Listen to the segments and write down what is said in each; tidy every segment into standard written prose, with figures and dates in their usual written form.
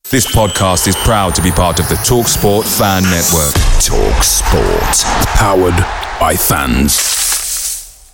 This podcast is proud to be part of the TalkSport Fan Network. TalkSport. Powered by fans.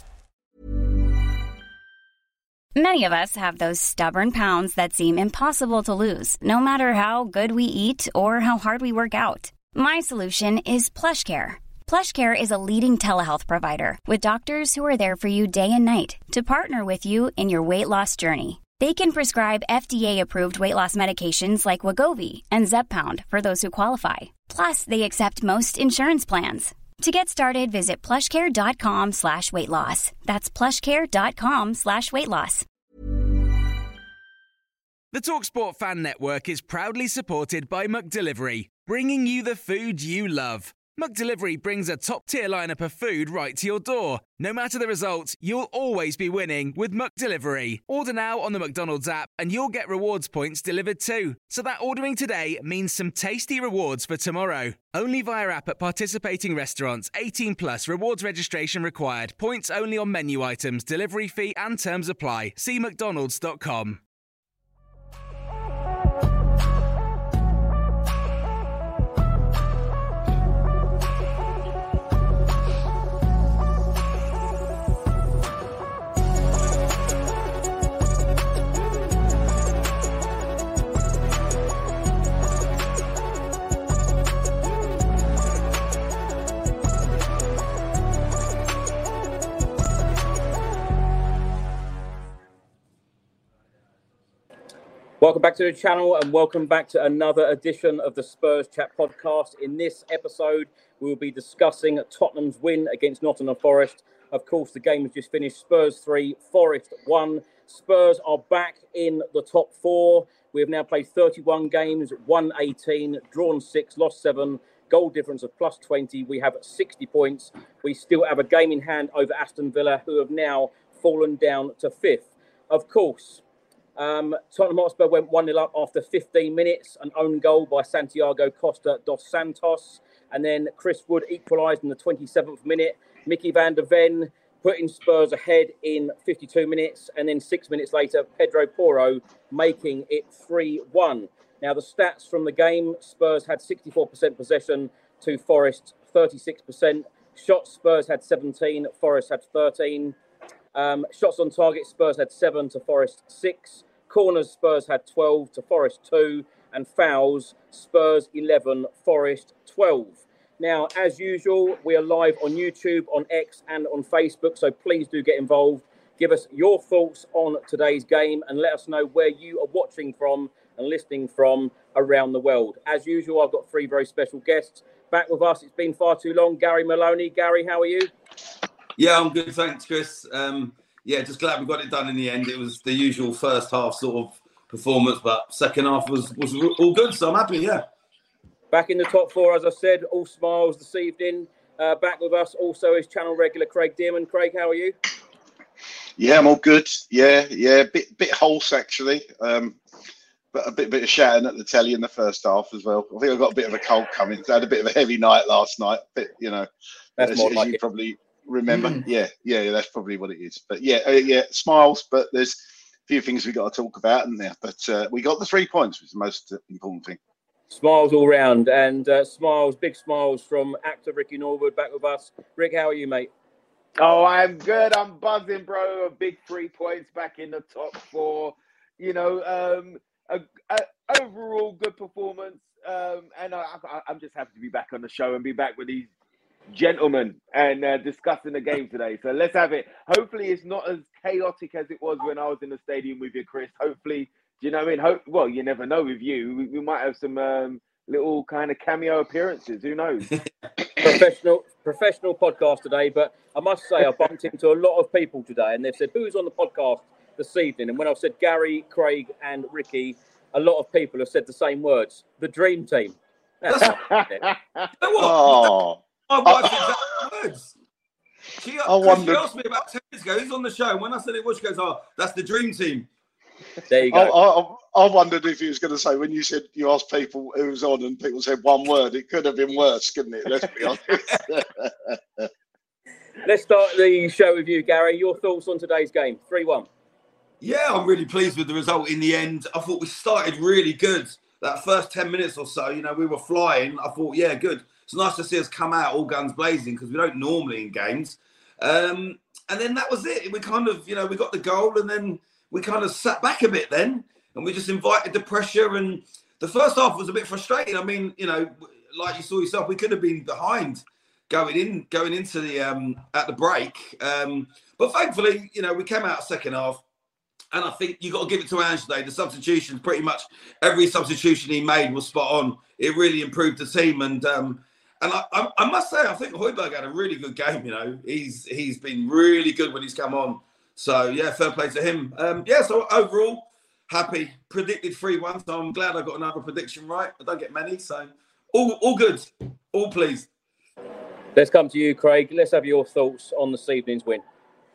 Many of us have those stubborn pounds that seem impossible to lose, no matter how good we eat or how hard we work out. My solution is PlushCare. PlushCare is a leading telehealth provider with doctors who are there for you day and night to partner with you in your weight loss journey. They can prescribe FDA-approved weight loss medications like Wegovy and Zepbound for those who qualify. Plus, they accept most insurance plans. To get started, visit plushcare.com/weightloss. That's plushcare.com/weightloss. The TalkSport Fan Network is proudly supported by McDelivery, bringing you the food you love. McDelivery brings a top-tier lineup of food right to your door. No matter the result, you'll always be winning with McDelivery. Order now on the McDonald's app and you'll get rewards points delivered too. So that ordering today means some tasty rewards for tomorrow. Only via app at participating restaurants. 18 plus. Rewards registration required. Points only on menu items. Delivery fee and terms apply. See mcdonalds.com. Welcome back to the channel and welcome back to another edition of the Spurs Chat podcast. In this episode, we will be discussing Tottenham's win against Nottingham Forest. Of course, the game has just finished. Spurs 3, Forest 1. Spurs are back in the top 4. We have now played 31 games, won 18, drawn 6, lost 7, goal difference of plus 20. We have 60 points. We still have a game in hand over Aston Villa, who have now fallen down to 5th. Of course, Tottenham Hotspur went 1-0 up after 15 minutes, an own goal by Santiago Costa dos Santos, and then Chris Wood equalised in the 27th minute. Mickey van der Ven putting Spurs ahead in 52 minutes, and then 6 minutes later, Pedro Porro making it 3-1. Now, the stats from the game, Spurs had 64% possession to Forest 36%. Shots, Spurs had 17, Forest had 13. Shots on target, Spurs had 7 to Forest 6. Corners, Spurs had 12 to Forest 2. And fouls, Spurs 11, Forest 12. Now, as usual, we are live on YouTube, on X and on Facebook, so please do get involved. Give us your thoughts on today's game and let us know where you are watching from and listening from around the world. As usual, I've got 3 very special guests back with us. It's been far too long. Gary Maloney. Gary, how are you? Yeah, I'm good. Thanks, Chris. Just glad we got it done in the end. It was the usual first half sort of performance, but second half was all good, so I'm happy, yeah. Back in the top 4, as I said, all smiles this evening. Back with us also is channel regular Craig Dearman. Craig, how are you? Yeah, I'm all good. Yeah. Bit hoarse, actually. But a bit of shouting at the telly in the first half as well. I think I got a bit of a cold coming. I had a bit of a heavy night last night. But, that's as more like you it. Probably remember. Yeah, that's probably what it is. But smiles. But there's a few things we got to talk about in there. But we got the 3 points, which is the most important thing. Smiles all round, and big smiles from actor Ricky Norwood back with us. Rick, how are you, mate? Oh, I'm good. I'm buzzing, bro. A big 3 points back in the top 4. Overall good performance. And I'm just happy to be back on the show and be back with these gentlemen and discussing the game today. So let's have it. Hopefully it's not as chaotic as it was when I was in the stadium with you, Chris. Hopefully, do you know what I mean? Well, you never know with you. We might have some little kind of cameo appearances. Who knows? Professional podcast today, but I must say I bumped into a lot of people today and they've said, who's on the podcast this evening? And when I've said Gary, Craig and Ricky, a lot of people have said the same words. The dream team. That's not it. You know what? My wife's exact words. She asked me about 10 minutes ago, who's on the show? And when I said it was, she goes, oh, that's the dream team. There you go. I wondered if he was going to say, when you said you asked people who was on and people said one word, it could have been worse, couldn't it? Let's be honest. Let's start the show with you, Gary. Your thoughts on today's game? 3-1. Yeah, I'm really pleased with the result in the end. I thought we started really good. that first 10 minutes or so, we were flying. I thought, yeah, good. It's nice to see us come out all guns blazing because we don't normally in games. And then that was it. We kind of, we got the goal and then we kind of sat back a bit then and we just invited the pressure. And the first half was a bit frustrating. I mean, like you saw yourself, we could have been behind going into the at the break. But thankfully, we came out second half. And I think you got to give it to Ange today. The substitutions, pretty much every substitution he made was spot on. It really improved the team. And I must say, I think Højbjerg had a really good game. He's been really good when he's come on. So yeah, fair play to him. So overall, happy. Predicted 3-1. So I'm glad I got another prediction right. I don't get many, so all good, all pleased. Let's come to you, Craig. Let's have your thoughts on this evening's win.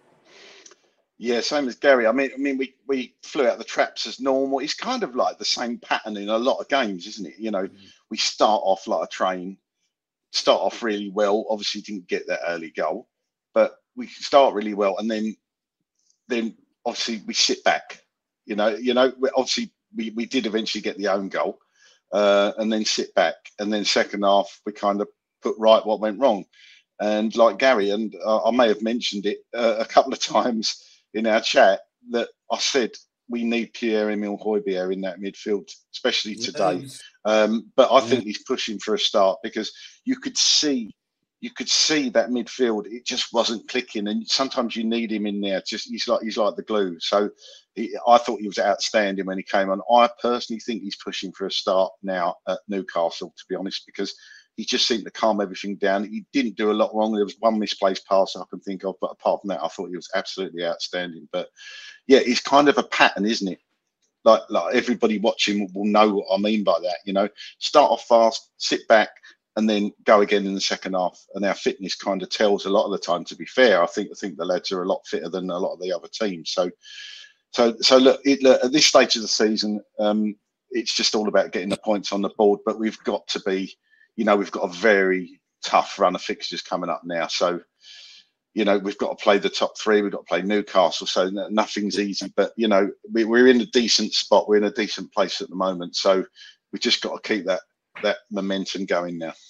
Yeah, same as Gary. I mean, we flew out the traps as normal. It's kind of like the same pattern in a lot of games, isn't it? We start off like a train, start off really well. Obviously, didn't get that early goal, but we start really well, and then obviously we sit back. Obviously we did eventually get the own goal, and then sit back, and then second half we kind of put right what went wrong. And like Gary, and I may have mentioned it a couple of times in our chat, that I said we need Pierre-Emile Højbjerg in that midfield, especially today. But I think he's pushing for a start because you could see that midfield. It just wasn't clicking, and sometimes you need him in there. He's like the glue. So I thought he was outstanding when he came on. I personally think he's pushing for a start now at Newcastle, to be honest, because he just seemed to calm everything down. He didn't do a lot wrong. There was one misplaced pass I can think of, but apart from that, I thought he was absolutely outstanding. But yeah, it's kind of a pattern, isn't it? Like everybody watching will know what I mean by that. Start off fast, sit back, and then go again in the second half. And our fitness kind of tells a lot of the time. To be fair, I think the lads are a lot fitter than a lot of the other teams. So look, at this stage of the season, it's just all about getting the points on the board. But we've got to be. We've got a very tough run of fixtures coming up now. So, we've got to play the top three. We've got to play Newcastle. So nothing's easy. But, we're in a decent spot. We're in a decent place at the moment. So we've just got to keep that momentum going now.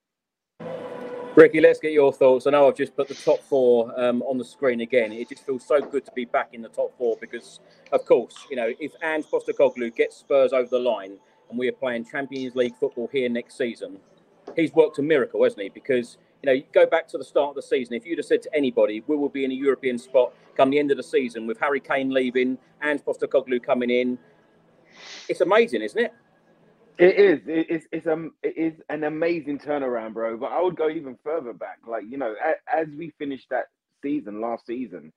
Ricky, let's get your thoughts. I know I've just put the top four on the screen again. It just feels so good to be back in the top four because, of course, if Ange Postecoglou gets Spurs over the line and we are playing Champions League football here next season, he's worked a miracle, hasn't he? Because, you go back to the start of the season. If you'd have said to anybody, we will be in a European spot come the end of the season with Harry Kane leaving, Ange Postecoglou coming in, it's amazing, isn't it? It is. It is an amazing turnaround, bro. But I would go even further back. Like, as we finished that season, last season,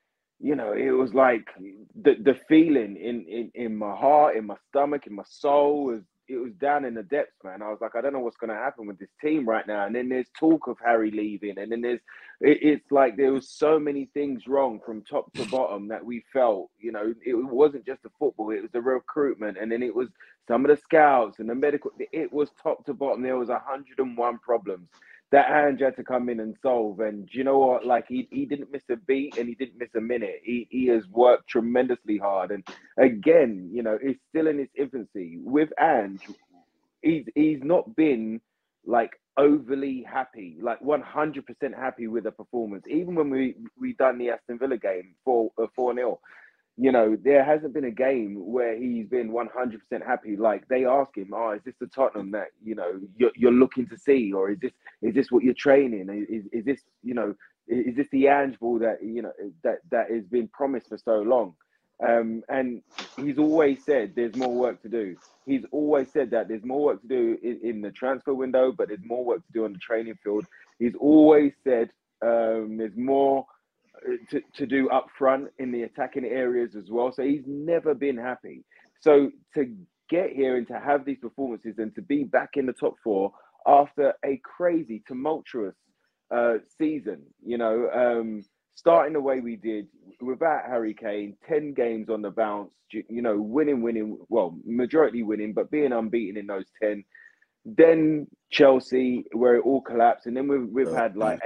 it was like the feeling in my heart, in my stomach, in my soul it was down in the depths, man. I was like, I don't know what's going to happen with this team right now. And then there's talk of Harry leaving. And then it's like there was so many things wrong from top to bottom that we felt, it wasn't just the football, it was the recruitment. And then it was some of the scouts and the medical. It was top to bottom. There was 101 problems that Ange had to come in and solve. And do you know what? Like, he didn't miss a beat and he didn't miss a minute. He has worked tremendously hard. And again, it's still in its infancy. With Ange, he's not been like overly happy, like 100% happy with the performance. Even when we done the Aston Villa game 4-0, there hasn't been a game where he's been 100% happy. Like, they ask him, is this the Tottenham that, you're looking to see? Or is this what you're training? Is this, is this the Ange ball that, that has been promised for so long? And he's always said there's more work to do. He's always said that there's more work to do in the transfer window, but there's more work to do on the training field. He's always said there's more to do up front in the attacking areas as well. So he's never been happy. So to get here and to have these performances and to be back in the top four after a crazy, tumultuous season, starting the way we did without Harry Kane, 10 games on the bounce, winning, well, majority winning, but being unbeaten in those 10. Then Chelsea, where it all collapsed. And then we've had like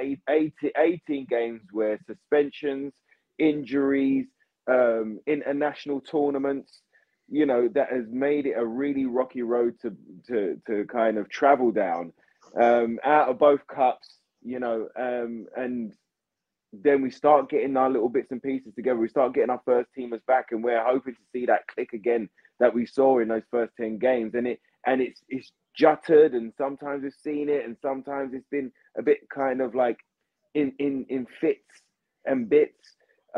18 games where suspensions, injuries, international tournaments, you know, that has made it a really rocky road to kind of travel down, out of both cups, you know, and then we start getting our little bits and pieces together. We start getting our first teamers back, and we're hoping to see that click again that we saw in those first 10 games. And it's jutted, and sometimes we've seen it, and sometimes it's been a bit kind of like in fits and bits.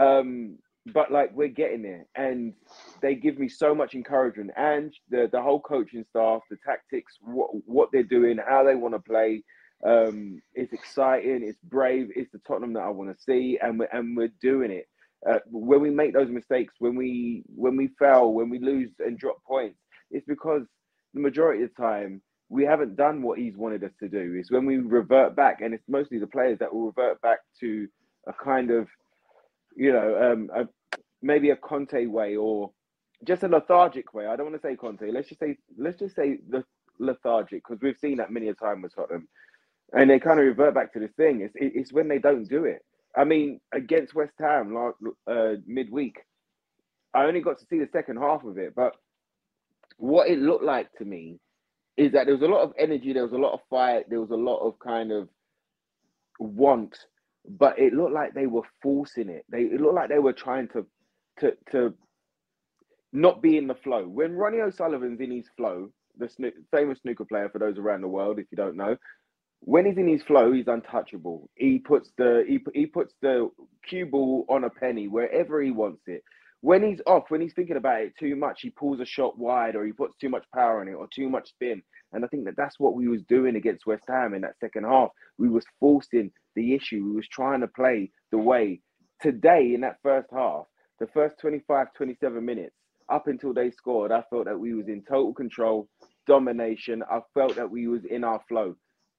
But like, we're getting there, and they give me so much encouragement. And the whole coaching staff, the tactics, what they're doing, how they want to play. It's exciting, it's brave, it's the Tottenham that I want to see, and we're doing it. When we make those mistakes, when we fail, when we lose and drop points, it's because the majority of the time we haven't done what he's wanted us to do. It's when we revert back, and it's mostly the players that will revert back to a kind of, you know, maybe a Conte way, or just a lethargic way. I don't want to say Conte. Let's just say the lethargic, because we've seen that many a time with Tottenham. And they kind of revert back to this thing. It's when they don't do it. I mean, against West Ham midweek, I only got to see the second half of it. But what it looked like to me is that there was a lot of energy, there was a lot of fight, there was a lot of kind of want. But it looked like they were forcing it. It looked like they were trying to not be in the flow. When Ronnie O'Sullivan's in his flow, the famous snooker player for those around the world, if you don't know, when he's in his flow, he's untouchable. He puts the cue ball on a penny wherever he wants it. When he's off, when he's thinking about it too much, he pulls a shot wide, or he puts too much power on it, or too much spin. And I think that's what we was doing against West Ham in that second half. We was forcing the issue. We was trying to play the way. Today, in that first half, the first 25, 27 minutes, up until they scored, I felt that we was in total control, domination. I felt that we was in our flow.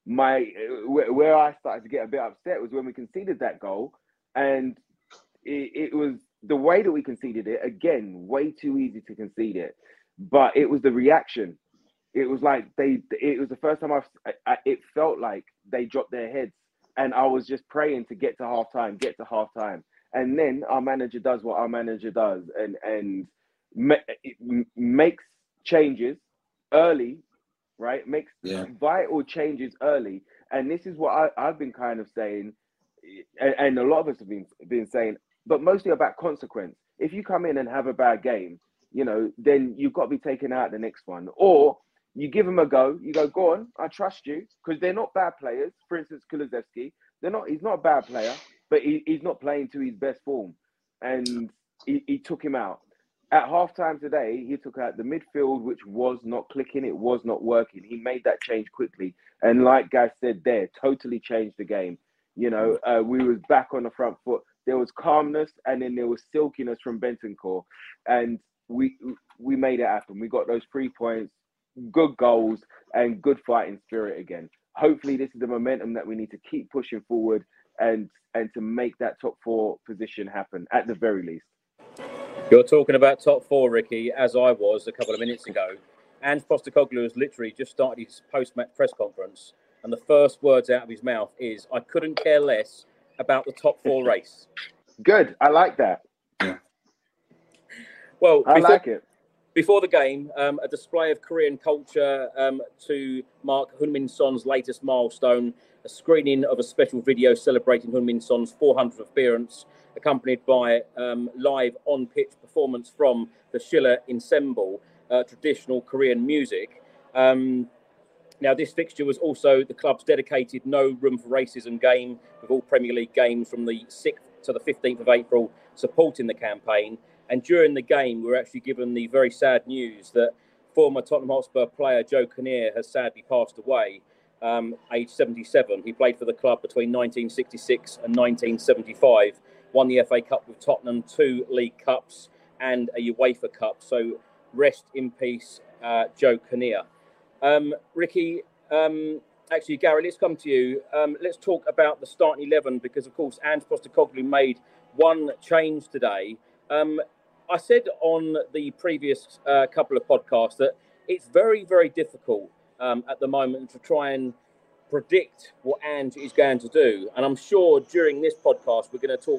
Where I started to get a bit upset was when we conceded that goal, and it was the way that we conceded it. Again, way too easy to concede it, but it was the reaction. It was like it was the first time it felt like they dropped their heads, and I was just praying to get to halftime, and then our manager does what our manager does, and makes changes early. Right, makes vital changes early, and this is what I've been kind of saying, and a lot of us have been saying, but mostly about consequence. If you come in and have a bad game, you know, then you've got to be taken out the next one, or you give them a go. You go on, I trust you, because they're not bad players. For instance, Kulusevski, he's not a bad player, but he's not playing to his best form, and he took him out. At halftime today, he took out the midfield, which was not clicking. It was not working. He made that change quickly. And like Guy said there, totally changed the game. You know, we was back on the front foot. There was calmness, and then there was silkiness from Bentancur. And we made it happen. We got those 3 points, good goals, and good fighting spirit again. Hopefully, this is the momentum that we need to keep pushing forward and to make that top 4 position happen, at the very least. You're talking about top 4, Ricky, as I was a couple of minutes ago. Ange Postecoglou has literally just started his post-match press conference, and the first words out of his mouth is, "I couldn't care less about the top 4 race." Good. I like that. Yeah. Well, I like it. Before the game, a display of Korean culture to mark Heung-min Son's latest milestone, a screening of a special video celebrating Heung-min Son's 400th appearance, accompanied by live on-pitch performance from the Schiller Ensemble, traditional Korean music. Now, this fixture was also the club's dedicated No Room for Racism game, with all Premier League games from the 6th to the 15th of April supporting the campaign. And during the game, we were actually given the very sad news that former Tottenham Hotspur player Joe Kinnear has sadly passed away, aged 77. He played for the club between 1966 and 1975. Won the FA Cup with Tottenham, 2 League Cups and a UEFA Cup. So rest in peace, Joe Kinnear. Ricky, actually, Gary, let's come to you. Let's talk about the starting 11, because, of course, Ange Postecoglou made one change today. I said on the previous couple of podcasts that it's very, very difficult at the moment to try and predict what Ange is going to do. And I'm sure during this podcast, we're going to talk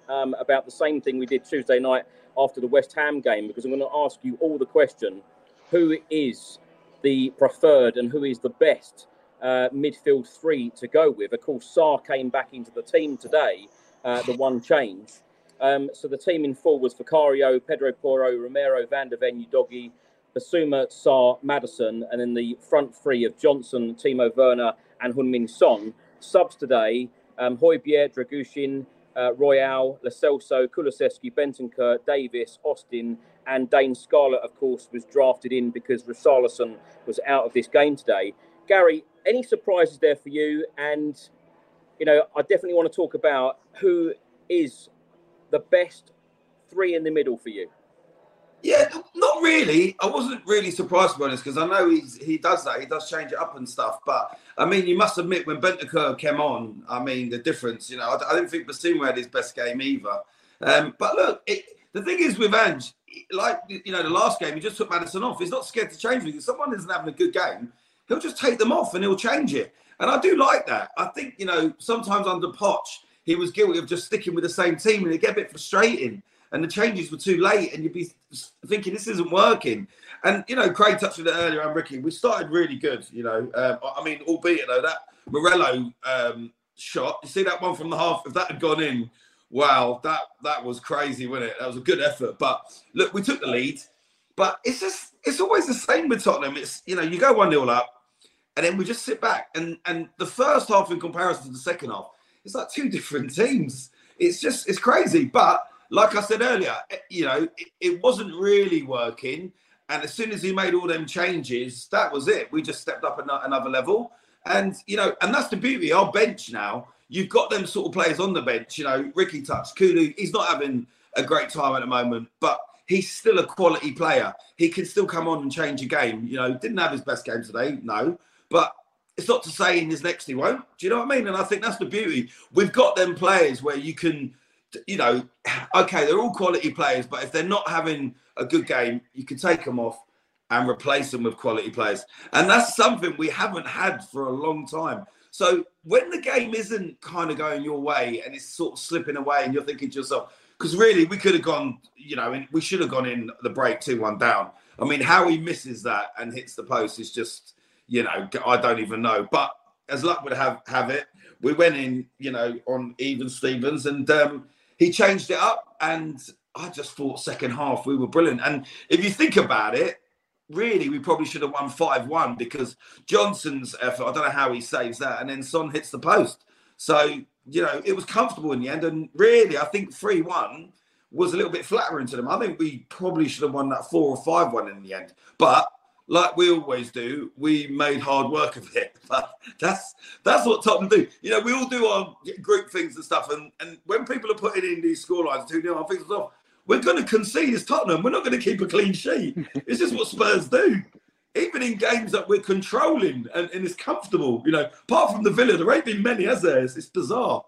about the same thing we did Tuesday night after the West Ham game, because I'm going to ask you all the question: who is the preferred and who is the best midfield three to go with? Of course, Sarr came back into the team today, the one change. So the team in full was Vicario, Pedro Porro, Romero, Van der Ven, Udogie, Basuma, Sarr, Maddison, and then the front three of Johnson, Timo Werner, and Heung-min Son. Subs today: Højbjerg, Dragushin, Royale, Lo Celso, Kulusevski, Bentancur, Davis, Austin, and Dane Scarlett, of course, was drafted in because Richarlison was out of this game today. Gary, any surprises there for you? And, you know, I definitely want to talk about who is the best three in the middle for you. Yeah, not really. I wasn't really surprised, to be honest, because I know he does that. He does change it up and stuff. But, I mean, you must admit, when Bentancur came on, I mean, the difference, you know, I didn't think Basuma had his best game either. But look, the thing is with Ange, like, you know, the last game, he just took Maddison off. He's not scared to change it. If someone isn't having a good game, he'll just take them off and he'll change it. And I do like that. I think, you know, sometimes under Poch, he was guilty of just sticking with the same team and it get a bit frustrating. And the changes were too late, and you'd be thinking this isn't working. And you know, Craig touched on it earlier, and Ricky, we started really good. You know, I mean, albeit though that Morello shot, you see that one from the half? If that had gone in, wow, that was crazy, wasn't it? That was a good effort. But look, we took the lead, but it's always the same with Tottenham. It's, you know, you go 1-0 up, and then we just sit back, and the first half in comparison to the second half, it's like two different teams. It's crazy, but. Like I said earlier, you know, it wasn't really working. And as soon as he made all them changes, that was it. We just stepped up another level. And, you know, and that's the beauty. Our bench now, you've got them sort of players on the bench. You know, Ricky touched Kulu. He's not having a great time at the moment, but he's still a quality player. He can still come on and change a game. You know, didn't have his best game today, no. But it's not to say in his next he won't. Do you know what I mean? And I think that's the beauty. We've got them players where you can... You know, okay, they're all quality players, but if they're not having a good game, you can take them off and replace them with quality players. And that's something we haven't had for a long time. So when the game isn't kind of going your way and it's sort of slipping away and you're thinking to yourself, because really we could have gone, you know, we should have gone in the break 2-1 down. I mean, how he misses that and hits the post is just, you know, I don't even know. But as luck would have it, we went in, you know, on even Stevens and he changed it up, and I just thought second half we were brilliant. And if you think about it, really, we probably should have won 5-1 because Johnson's effort, I don't know how he saves that, and then Son hits the post. So, you know, it was comfortable in the end. And really, I think 3-1 was a little bit flattering to them. I think we probably should have won that 4 or 5-1 in the end. But like we always do, we made hard work of it. But that's what Tottenham do. You know, we all do our group things and stuff. And when people are putting in these scorelines 2-0, I think, we're going to concede as Tottenham. We're not going to keep a clean sheet. It's just what Spurs do. Even in games that we're controlling and it's comfortable, you know, apart from the Villa, there ain't been many, has there? It's bizarre.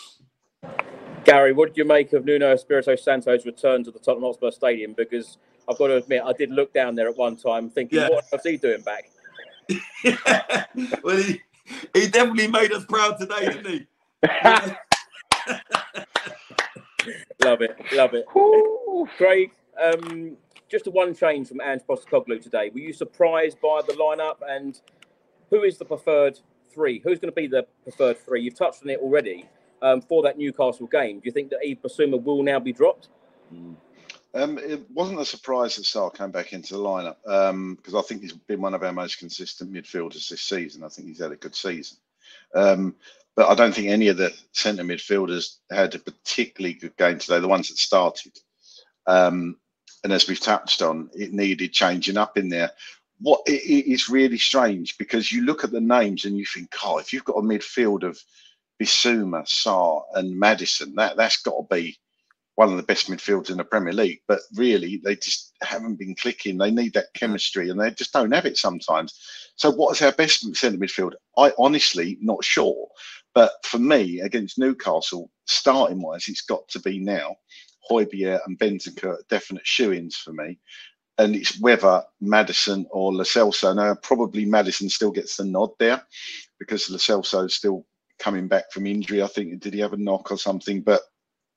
Gary, what did you make of Nuno Espirito Santo's return to the Tottenham Hotspur Stadium? Because I've got to admit, I did look down there at one time thinking, what else is he doing back? Yeah. Well, he definitely made us proud today, didn't he? Love it. Craig, just a one change from Ange Postecoglou today. Were you surprised by the lineup? And who is the preferred three? Who's going to be the preferred three? You've touched on it already for that Newcastle game. Do you think that Yves Basuma will now be dropped? It wasn't a surprise that Sarr came back into the lineup because I think he's been one of our most consistent midfielders this season. I think he's had a good season. But I don't think any of the centre midfielders had a particularly good game today, the ones that started. And as we've touched on, it needed changing up in there. It's really strange because you look at the names and you think, oh, if you've got a midfield of Bissouma, Sarr and Maddison, that's got to be one of the best midfielders in the Premier League. But really, they just haven't been clicking. They need that chemistry and they just don't have it sometimes. So what is our best centre midfield? I honestly not sure. But for me, against Newcastle, starting-wise, it's got to be now Højbjerg and Bentancur, definite shoo-ins for me. And it's whether Maddison or Lo Celso. Now, probably Maddison still gets the nod there because Lo Celso is still coming back from injury. I think, did he have a knock or something? But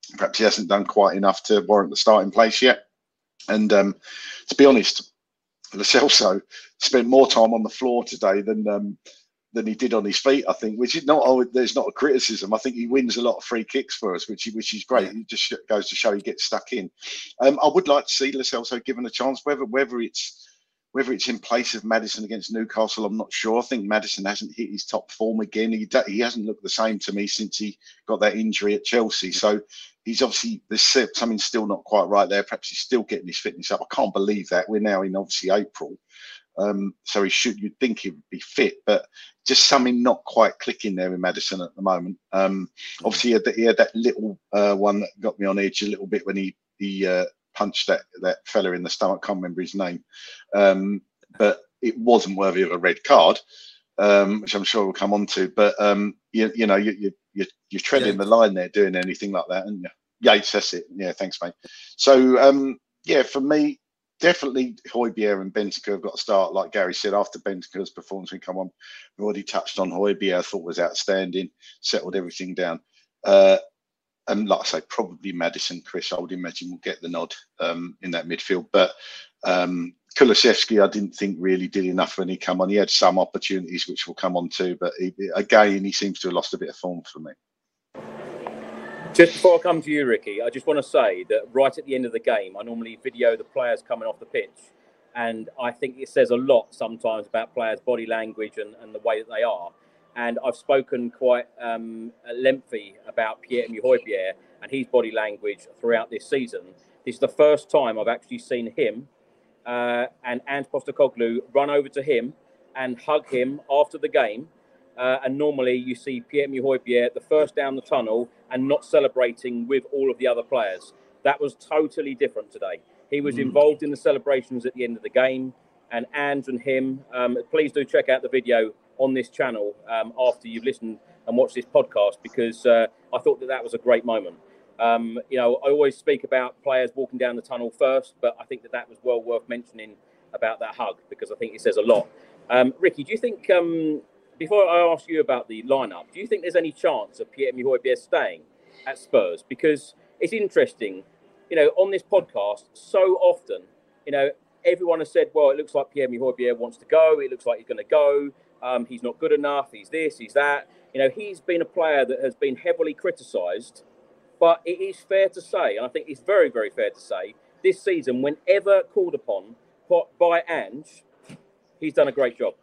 perhaps he hasn't done quite enough to warrant the starting place yet. And to be honest, Lo Celso spent more time on the floor today than he did on his feet, I think, which is there's not a criticism. I think he wins a lot of free kicks for us, which is great. It just goes to show he gets stuck in. I would like to see Lo Celso given a chance, whether it's in place of Maddison against Newcastle, I'm not sure. I think Maddison hasn't hit his top form again. He hasn't looked the same to me since he got that injury at Chelsea. So he's obviously, there's something still not quite right there. Perhaps he's still getting his fitness up. I can't believe that. We're now in obviously April. So you'd think he would be fit, but just something not quite clicking there in Maddison at the moment. Obviously he had that little one that got me on edge a little bit when he punched that fella in the stomach. Can't remember his name, but it wasn't worthy of a red card, which I'm sure we'll come on to. But you're treading the line there, doing anything like that, and Yates, that's it. Yeah, thanks, mate. So for me, definitely Højbjerg and Bentancur have got to start. Like Gary said, after Bentancur's performance, we come on. We've already touched on Højbjerg. I thought was outstanding, settled everything down. And like I say, probably Maddison, Chris, I would imagine, will get the nod in that midfield. But Kulusevski, I didn't think really did enough when he came on. He had some opportunities, which we'll come on to. But he seems to have lost a bit of form for me. Just before I come to you, Ricky, I just want to say that right at the end of the game, I normally video the players coming off the pitch. And I think it says a lot sometimes about players' body language and the way that they are. And I've spoken quite lengthy about Pierre-Emile Højbjerg and his body language throughout this season. This is the first time I've actually seen him and Ange Postecoglou run over to him and hug him after the game. And normally you see Pierre-Emile Højbjerg the first down the tunnel and not celebrating with all of the other players. That was totally different today. He was involved in the celebrations at the end of the game. And Ange and him, please do check out the video on this channel after you've listened and watched this podcast, because I thought that was a great moment. I always speak about players walking down the tunnel first, but I think that was well worth mentioning about that hug, because I think it says a lot. Ricky, do you think, before I ask you about the lineup, do you think there's any chance of Pierre-Emile Højbjerg staying at Spurs? Because it's interesting, on this podcast, so often, everyone has said, well, it looks like Pierre-Emile Højbjerg wants to go. It looks like he's going to go. He's not good enough. He's this, he's that. He's been a player that has been heavily criticised. But it is fair to say, and I think it's very, very fair to say, this season, whenever called upon by Ange, he's done a great job.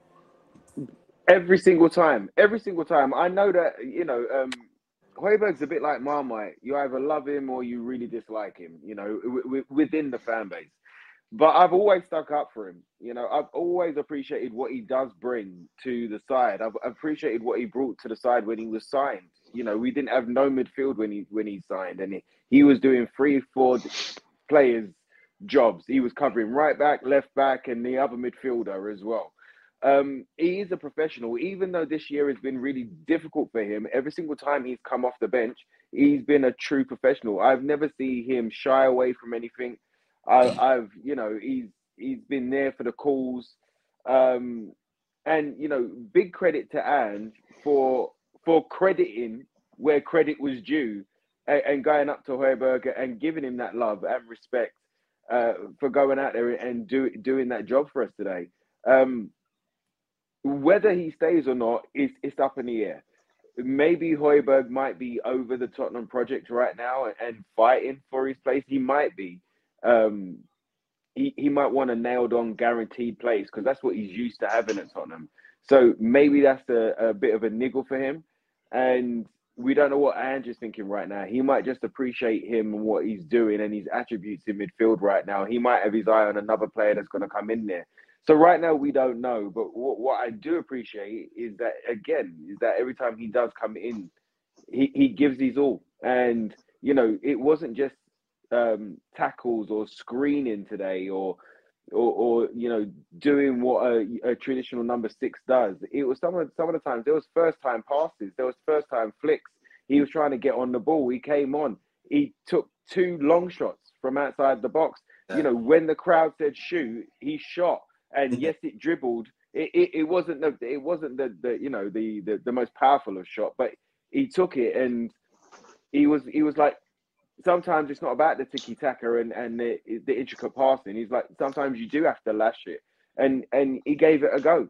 Every single time. I know that, Højbjerg's a bit like Marmite. You either love him or you really dislike him, within the fan base. But I've always stuck up for him. I've always appreciated what he does bring to the side. I've appreciated what he brought to the side when he was signed. We didn't have no midfield when he signed, and he was doing 3-4 players' jobs. He was covering right back, left back, and the other midfielder as well. He is a professional, even though this year has been really difficult for him. Every single time he's come off the bench, he's been a true professional. I've never seen him shy away from anything. He's been there for the calls, and big credit to Ange for crediting where credit was due, and going up to Højbjerg and giving him that love and respect for going out there and doing that job for us today. Whether he stays or not, it's up in the air. Maybe Højbjerg might be over the Tottenham project right now and fighting for his place. He might be. He might want a nailed-on guaranteed place, because that's what he's used to having at Tottenham. So maybe that's a bit of a niggle for him. And we don't know what Ange is thinking right now. He might just appreciate him and what he's doing and his attributes in midfield right now. He might have his eye on another player that's going to come in there. So right now we don't know. But what I do appreciate is that every time he does come in, he gives his all. And, it wasn't just tackles or screening today or doing what a traditional number 6 does. It was some of the times there was first time passes, there was first time flicks. He was trying to get on the ball. He came on. He took 2 long shots from outside the box. Yeah. When the crowd said shoot, he shot. And yes, it dribbled. It wasn't the most powerful of shot, but he took it, and he was like sometimes it's not about the tiki-taka and the intricate passing. He's like, sometimes you do have to lash it. And he gave it a go.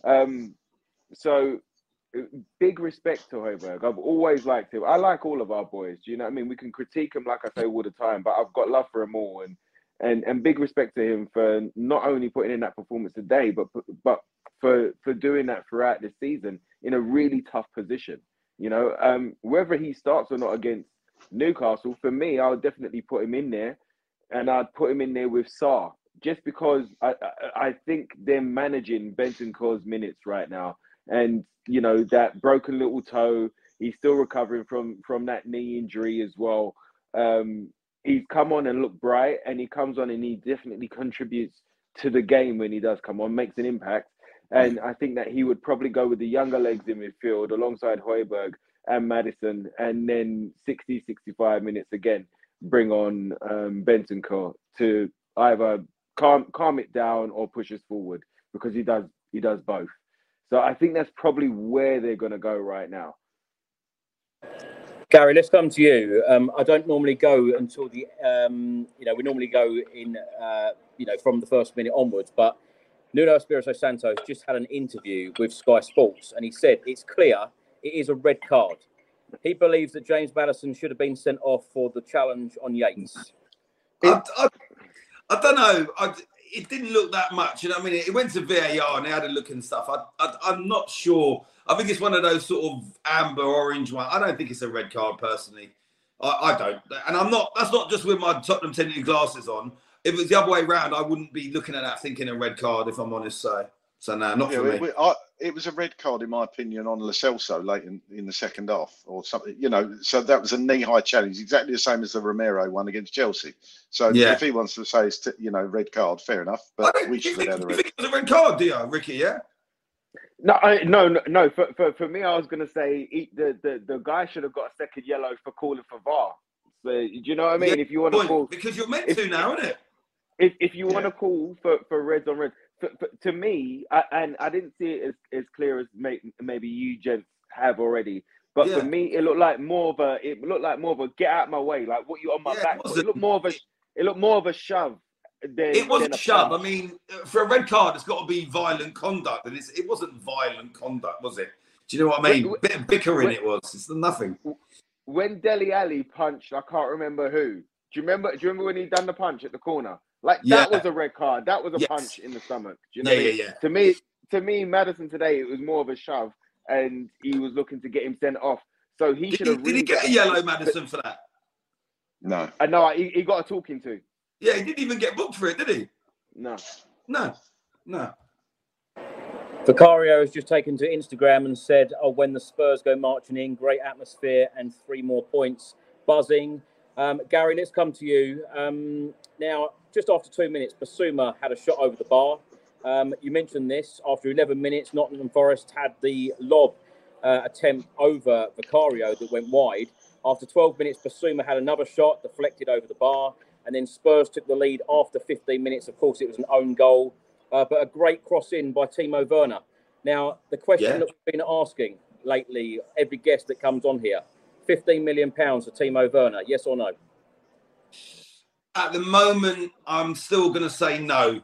So big respect to Højbjerg. I've always liked him. I like all of our boys. Do you know what I mean? We can critique him, like I say all the time, but I've got love for them all. And big respect to him for not only putting in that performance today, but for doing that throughout the season in a really tough position. You know, whether he starts or not against Newcastle, for me, I would definitely put him in there, and I'd put him in there with Sarr, just because I think they're managing Bentancur's minutes right now. And, you know, that broken little toe, he's still recovering from that knee injury as well. He's come on and looked bright, and he comes on and he definitely contributes to the game when he does come on, makes an impact. And I think that he would probably go with the younger legs in midfield alongside Højbjerg and Maddison, and then 60, 65 minutes again, bring on Bentancur to either calm it down or push us forward, because he does both. So I think that's probably where they're going to go right now. Gary, let's come to you. I don't normally go until the, we normally go in, from the first minute onwards. But Nuno Espirito Santo just had an interview with Sky Sports, and he said it's clear it is a red card. He believes that James Maddison should have been sent off for the challenge on Yates. I don't know. It didn't look that much. You know what I mean? It went to VAR and they had a look and stuff. I'm not sure. I think it's one of those sort of amber orange one. I don't think it's a red card personally. I don't. And I'm not, that's not just with my Tottenham tinted glasses on. If it was the other way around, I wouldn't be looking at that thinking a red card, if I'm honest. So no, not for me. It was a red card, in my opinion, on Lo Celso late in the second half or something. You know, so that was a knee-high challenge, exactly the same as the Romero one against Chelsea. So if he wants to say it's, red card, fair enough. But we should have had a red. You think it was a red card, do you, Ricky? Yeah. No. For me, I was going to say the guy should have got a second yellow for calling for VAR. So, do you know what I mean? If you want to call, because you're meant to now, isn't it? If you want to call for reds on reds, to me, and I didn't see it as clear as maybe you gents have already, but for me, it looked like more of a get out of my way, like what you on my back. It looked more of a shove. It wasn't a shove. I mean, for a red card, it's got to be violent conduct, and it wasn't violent conduct, was it? Do you know what I mean? Bit of bickering it was. It's nothing. When Dele Alli punched, I can't remember who. Do you remember when he done the punch at the corner? Like that was a red card. That was a punch in the stomach. Do you know what I mean? To me, Maddison today, it was more of a shove, and he was looking to get him sent off. So he should have. Did he get a yellow, Maddison, for that? No. No, he got a talking to. Yeah, he didn't even get booked for it, did he? No. Vicario has just taken to Instagram and said, when the Spurs go marching in, great atmosphere and 3 more points, buzzing. Gary, let's come to you. Now, just after 2 minutes, Basuma had a shot over the bar. You mentioned this. After 11 minutes, Nottingham Forest had the lob attempt over Vicario that went wide. After 12 minutes, Basuma had another shot deflected over the bar. And then Spurs took the lead after 15 minutes. Of course, it was an own goal, but a great cross in by Timo Werner. Now, the question that we've been asking lately, every guest that comes on here, £15 million for Timo Werner, yes or no? At the moment, I'm still going to say no.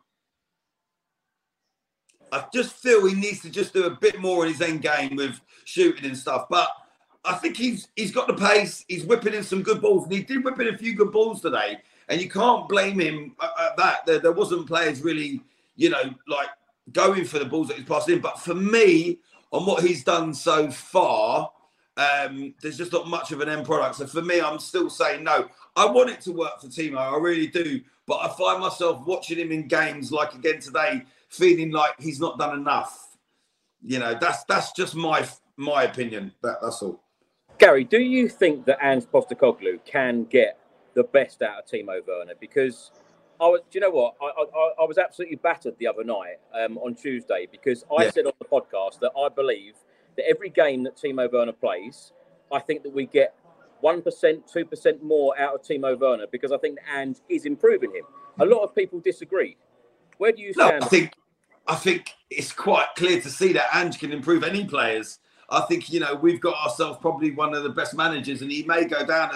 I just feel he needs to just do a bit more in his end game with shooting and stuff. But I think he's got the pace. He's whipping in some good balls. And he did whip in a few good balls today. And you can't blame him at that. There wasn't players really, going for the balls that he's passed in. But for me, on what he's done so far, there's just not much of an end product. So for me, I'm still saying no. I want it to work for Timo. I really do. But I find myself watching him in games like again today, feeling like he's not done enough. That's just my opinion. That's all. Gary, do you think that Ange Postecoglou can get the best out of Timo Werner? Because I was absolutely battered the other night on Tuesday because I said on the podcast that I believe that every game that Timo Werner plays, I think that we get 1%, 2% more out of Timo Werner because I think that Ange is improving him. A lot of people disagree. Where do you stand? No, I think it's quite clear to see that Ange can improve any players. I think, we've got ourselves probably one of the best managers, and he may go down as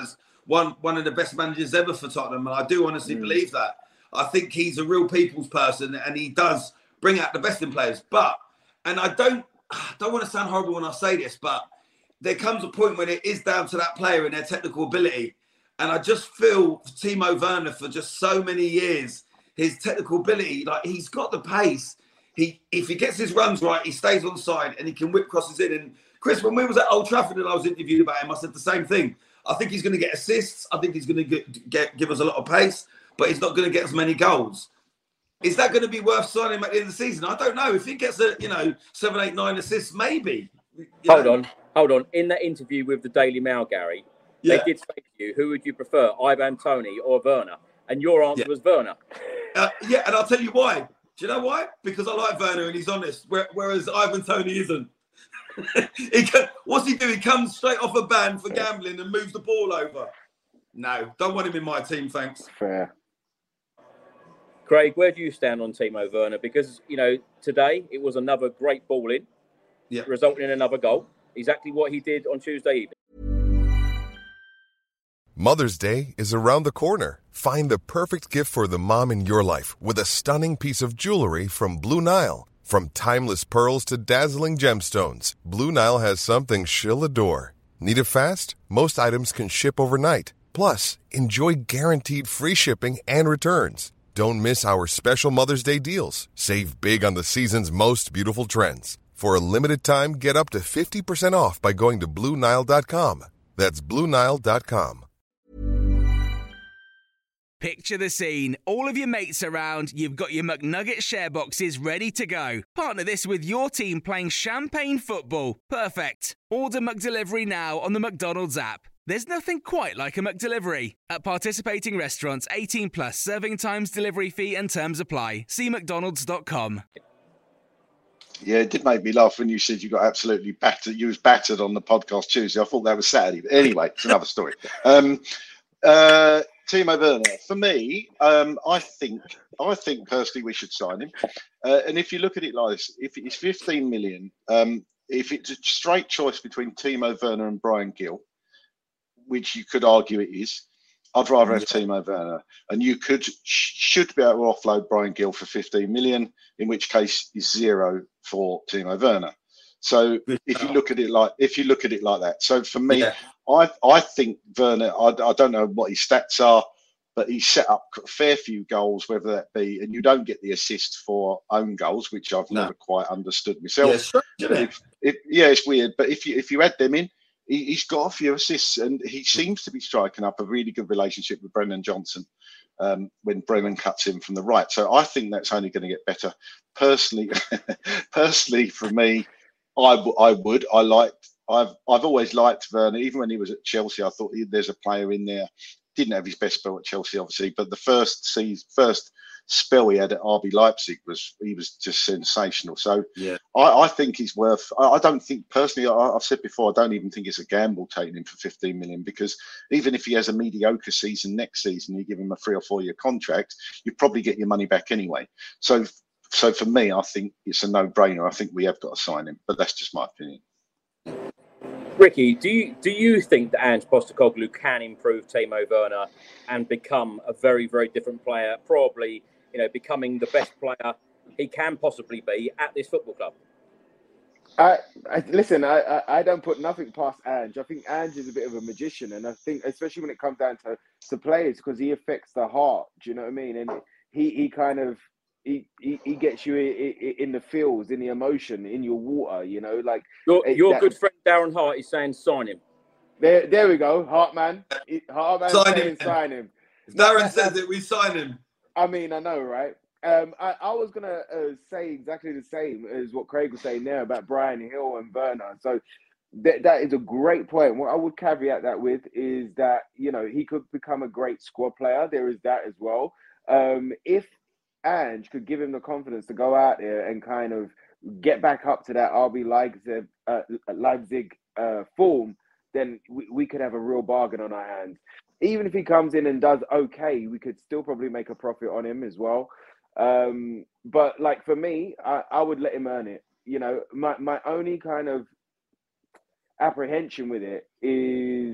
one of the best managers ever for Tottenham, and I do honestly believe that. I think he's a real people's person, and he does bring out the best in players. And I don't want to sound horrible when I say this, but there comes a point when it is down to that player and their technical ability. And I just feel Timo Werner for just so many years, his technical ability, like he's got the pace. If he gets his runs right, he stays on side and he can whip crosses in. And Chris, when we was at Old Trafford and I was interviewed about him, I said the same thing. I think he's going to get assists. I think he's going to give us a lot of pace, but he's not going to get as many goals. Is that going to be worth signing him at the end of the season? I don't know. If he gets 7, 8, 9 assists, maybe. Hold on. In that interview with the Daily Mail, Gary, they did say to you, who would you prefer, Ivan Toney or Werner? And your answer was Werner. And I'll tell you why. Do you know why? Because I like Werner and he's honest, whereas Ivan Toney isn't. What's he do? He comes straight off a ban for gambling and moves the ball over. No, don't want him in my team, thanks. Fair. Craig, where do you stand on Timo Werner? Because, today it was another great ball in, resulting in another goal. Exactly what he did on Tuesday evening. Mother's Day is around the corner. Find the perfect gift for the mom in your life with a stunning piece of jewelry from Blue Nile. From timeless pearls to dazzling gemstones, Blue Nile has something she'll adore. Need it fast? Most items can ship overnight. Plus, enjoy guaranteed free shipping and returns. Don't miss our special Mother's Day deals. Save big on the season's most beautiful trends. For a limited time, get up to 50% off by going to BlueNile.com. That's BlueNile.com. Picture the scene. All of your mates around, you've got your McNugget share boxes ready to go. Partner this with your team playing champagne football. Perfect. Order McDelivery now on the McDonald's app. There's nothing quite like a McDelivery. At participating restaurants, 18 plus, serving times, delivery fee and terms apply. See mcdonalds.com. Yeah, it did make me laugh when you said you got absolutely battered. You was battered on the podcast Tuesday. I thought that was Saturday. But anyway, it's another story. Timo Werner, for me, I think personally we should sign him. And if you look at it like this, if it's 15 million, if it's a straight choice between Timo Werner and Brian Gill, which you could argue it is, I'd rather have Timo Werner. And you should be able to offload Brian Gill for 15 million, in which case is zero for Timo Werner. So if you look at it like that, so for me, I think Werner, I don't know what his stats are, but he's set up a fair few goals, whether that be, and you don't get the assist for own goals, which I've never quite understood myself. It's weird. But if you add them in, he's got a few assists, and he seems to be striking up a really good relationship with Brennan Johnson when Brennan cuts in from the right. So I think that's only going to get better. Personally, for me, I've always liked Werner. Even when he was at Chelsea, I thought there's a player in there. Didn't have his best spell at Chelsea, obviously, but the first spell he had at RB Leipzig was just sensational. So I think he's worth. I don't think personally. I've said before, I don't even think it's a gamble taking him for 15 million, because even if he has a mediocre season next season, you give him a 3 or 4 year contract, you probably get your money back anyway. So for me, I think it's a no-brainer. I think we have got to sign him, but that's just my opinion. Ricky, do you think that Ange Postecoglou can improve Timo Werner and become a very, very different player? Probably, becoming the best player he can possibly be at this football club. Listen, I don't put nothing past Ange. I think Ange is a bit of a magician, and I think especially when it comes down to players, because he affects the heart. Do you know what I mean? And he kind of he gets you in the feels, in the emotion, in your water. Like your good friend Darren Hart is saying sign him. There we go, Hartman. Hartman sign him. Darren says it, we sign him. I mean, I know, right? I was going to say exactly the same as what Craig was saying there about Brian Hill and Werner. So that is a great point. What I would caveat that with is that, he could become a great squad player. There is that as well. If Ange could give him the confidence to go out there and kind of get back up to that RB Leipzig form, then we could have a real bargain on our hands. Even if he comes in and does okay, we could still probably make a profit on him as well. But like for me, I would let him earn it. My only kind of apprehension with it is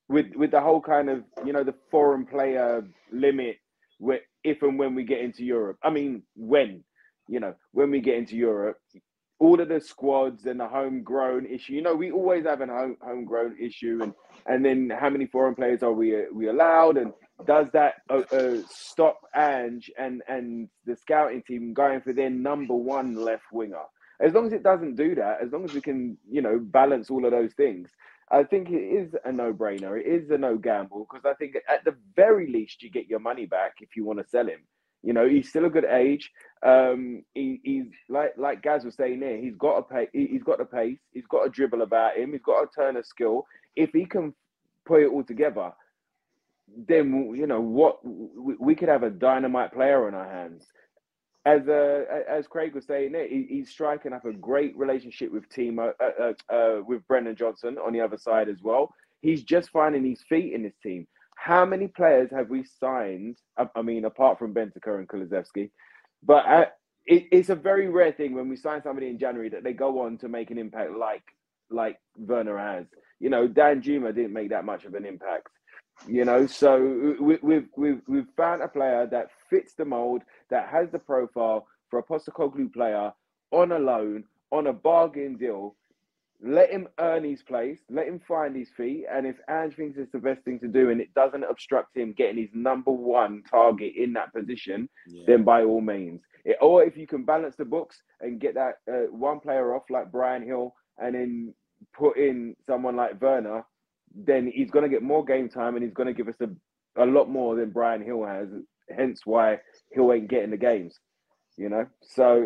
with the whole kind of, the foreign player limit, if and when we get into Europe. I mean, when we get into Europe, all of the squads and the homegrown issue, we always have a homegrown issue, and then how many foreign players are we allowed, and does that stop Ange and the scouting team going for their number one left winger? As long as it doesn't do that, as long as we can, balance all of those things, I think it is a no-brainer. It is a no-gamble, because I think at the very least you get your money back if you want to sell him. He's still a good age. He's like Gaz was saying there. He's got the pace. He's got a dribble about him. He's got a turn of skill. If he can put it all together, then we could have a dynamite player on our hands. As Craig was saying there, he's striking up a great relationship with with Brennan Johnson on the other side as well. He's just finding his feet in this team. How many players have we signed? I mean, apart from Bentancur and Kulusevski, but it's a very rare thing when we sign somebody in January that they go on to make an impact like Werner has. Dan Juma didn't make that much of an impact. So we've found a player that fits the mold, that has the profile for a Postecoglou player on a loan, on a bargain deal. Let him earn his place, let him find his feet, and if Ange thinks it's the best thing to do and it doesn't obstruct him getting his number one target in that position, then by all means. Or if you can balance the books and get that one player off like Brian Hill and then put in someone like Werner, then he's going to get more game time and he's going to give us a lot more than Brian Hill has, hence why Hill ain't getting the games, So,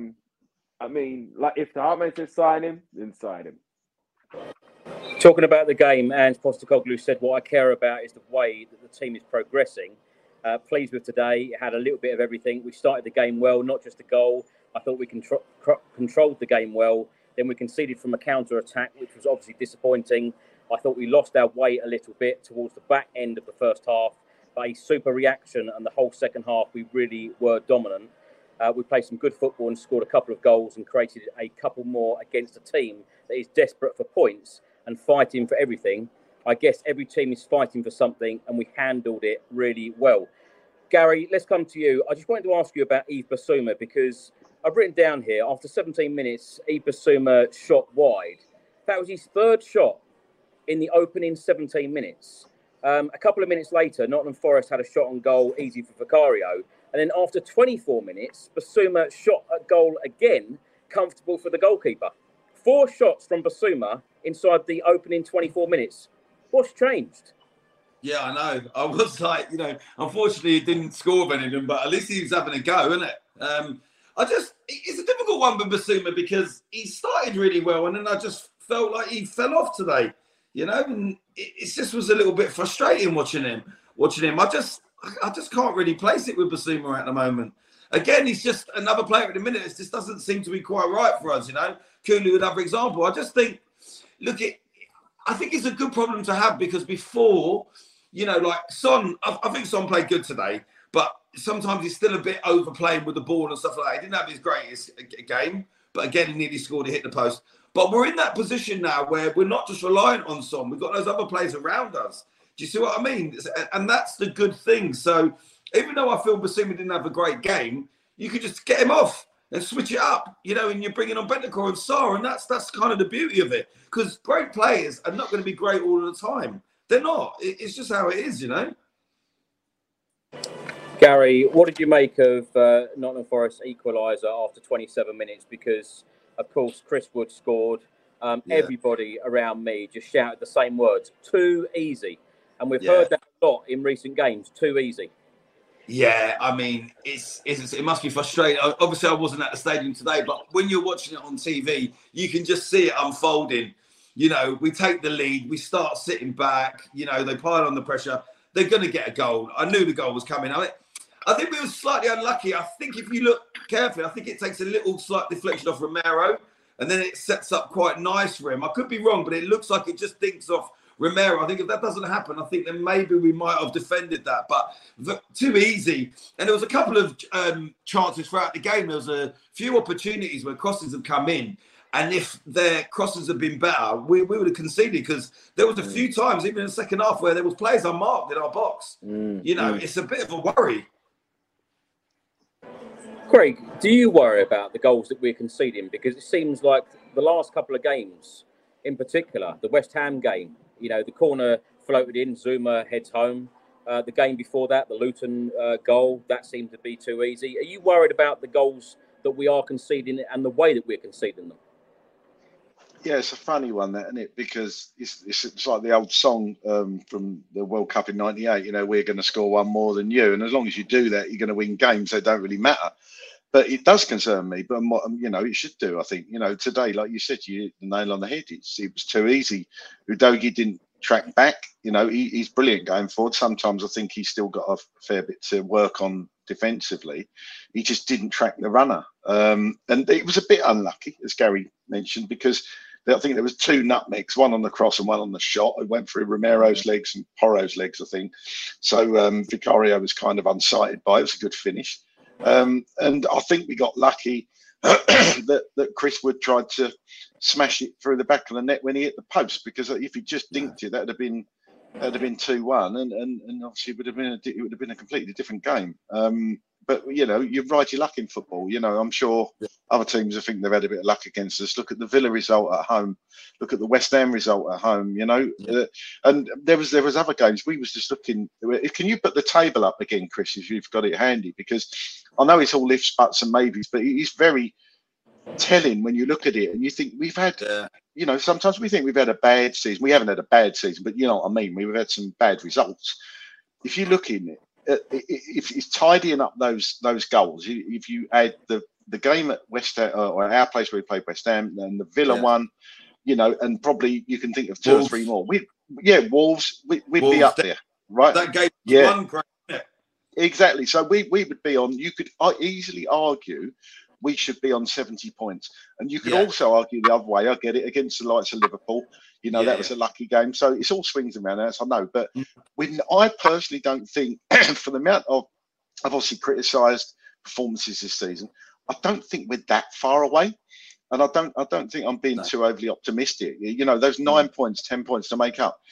I mean, like, if the Heartman says sign him, then sign him. Talking about the game, Ange Postecoglou said, what I care about is the way that the team is progressing. Pleased with today. It had a little bit of everything. We started the game well, not just a goal. I thought we controlled the game well. Then we conceded from a counter-attack, which was obviously disappointing. I thought we lost our way a little bit towards the back end of the first half. But a super reaction, and the whole second half, we really were dominant. We played some good football and scored a couple of goals and created a couple more against a team that is desperate for points and fighting for everything. I guess every team is fighting for something, and we handled it really well. Gary, let's come to you. I just wanted to ask you about Yves Bissouma, because I've written down here, after 17 minutes, Yves Bissouma shot wide. That was his third shot in the opening 17 minutes. A couple of minutes later, Nottingham Forest had a shot on goal, easy for Vicario. And then after 24 minutes, Bissouma shot a goal again, comfortable for the goalkeeper. 4 shots from Bissouma inside the opening 24 minutes. What's changed? Yeah, I know. I was like, unfortunately he didn't score with anything, but at least he was having a go, isn't it? It's a difficult one with Bissouma because he started really well and then I just felt like he fell off today, and it just was a little bit frustrating watching him. I just can't really place it with Bissouma at the moment. Again, he's just another player at the minute. It just doesn't seem to be quite right for us, Kulu, another example. I just think, I think it's a good problem to have because before, like Son, I think Son played good today, but sometimes he's still a bit overplaying with the ball and stuff like that. He didn't have his greatest game, but again, he nearly scored, he hit the post. But we're in that position now where we're not just reliant on Son. We've got those other players around us. Do you see what I mean? And that's the good thing. So even though I feel Bissouma didn't have a great game, you could just get him off and switch it up, and you're bringing on Bentancur and Sarr, and that's kind of the beauty of it. Because great players are not going to be great all the time. They're not. It's just how it is, Gary, what did you make of Nottingham Forest's equaliser after 27 minutes? Because, of course, Chris Wood scored. Everybody around me just shouted the same words, too easy. And we've heard that a lot in recent games, too easy. Yeah, I mean, it must be frustrating. Obviously, I wasn't at the stadium today, but when you're watching it on TV, you can just see it unfolding. We take the lead, we start sitting back, they pile on the pressure. They're going to get a goal. I knew the goal was coming. I think we were slightly unlucky. I think if you look carefully, I think it takes a little slight deflection off Romero, and then it sets up quite nice for him. I could be wrong, but it looks like it just dinks off Romero. I think if that doesn't happen, I think then maybe we might have defended that, but too easy. And there was a couple of chances throughout the game. There was a few opportunities where crosses have come in, And if their crosses had been better, we would have conceded, because there was a few times, even in the second half, where there was players unmarked in our box. It's a bit of a worry. Craig, do you worry about the goals that we're conceding? Because it seems like the last couple of games, in particular, the West Ham game, the corner floated in, Zuma heads home. The game before that, the Luton goal, that seemed to be too easy. Are you worried about the goals that we are conceding and the way that we're conceding them? Yeah, it's a funny one, that, isn't it? Because it's like the old song from the World Cup in '98. We're going to score one more than you, and as long as you do that, you're going to win games. They don't really matter. But it does concern me. But it should do. I think today, like you said, you hit the nail on the head. It was too easy. Udogie didn't track back. He's brilliant going forward. Sometimes I think he's still got a fair bit to work on defensively. He just didn't track the runner, and it was a bit unlucky, as Gary mentioned, because I think there was 2 nutmegs, one on the cross and one on the shot. It went through Romero's legs and Porro's legs, I think. So Vicario was kind of unsighted by it. It was a good finish. And I think we got lucky that Chris Wood tried to smash it through the back of the net when he hit the post, because if he just dinked it, that would have been 2-1, and obviously it would have been a completely different game. But you ride your luck in football. I'm sure other teams, I think they've had a bit of luck against us. Look at the Villa result at home. Look at the West Ham result at home. And there was other games. We was just looking. Can you put the table up again, Chris, if you've got it handy? Because I know it's all ifs, buts, and maybes, but it's very telling when you look at it and you think we've had. Sometimes we think we've had a bad season. We haven't had a bad season, but you know what I mean. We've had some bad results. If you look in it. If it's tidying up those goals, if you add the game at West Ham, or our place where we played West Ham, and the Villa one, and probably you can think of 2 or 3 more. Wolves, we'd be up there, right? That game was one great. Exactly. So we would be on. You could easily argue we should be on 70 points, and you could also argue the other way. I get it, against the likes of Liverpool. That was a lucky game. So it's all swings and roundabouts, I know. But I personally don't think, for the amount of I've obviously criticised performances this season, I don't think we're that far away. And I don't think I'm being too overly optimistic. Those 9 points, 10 points to make up,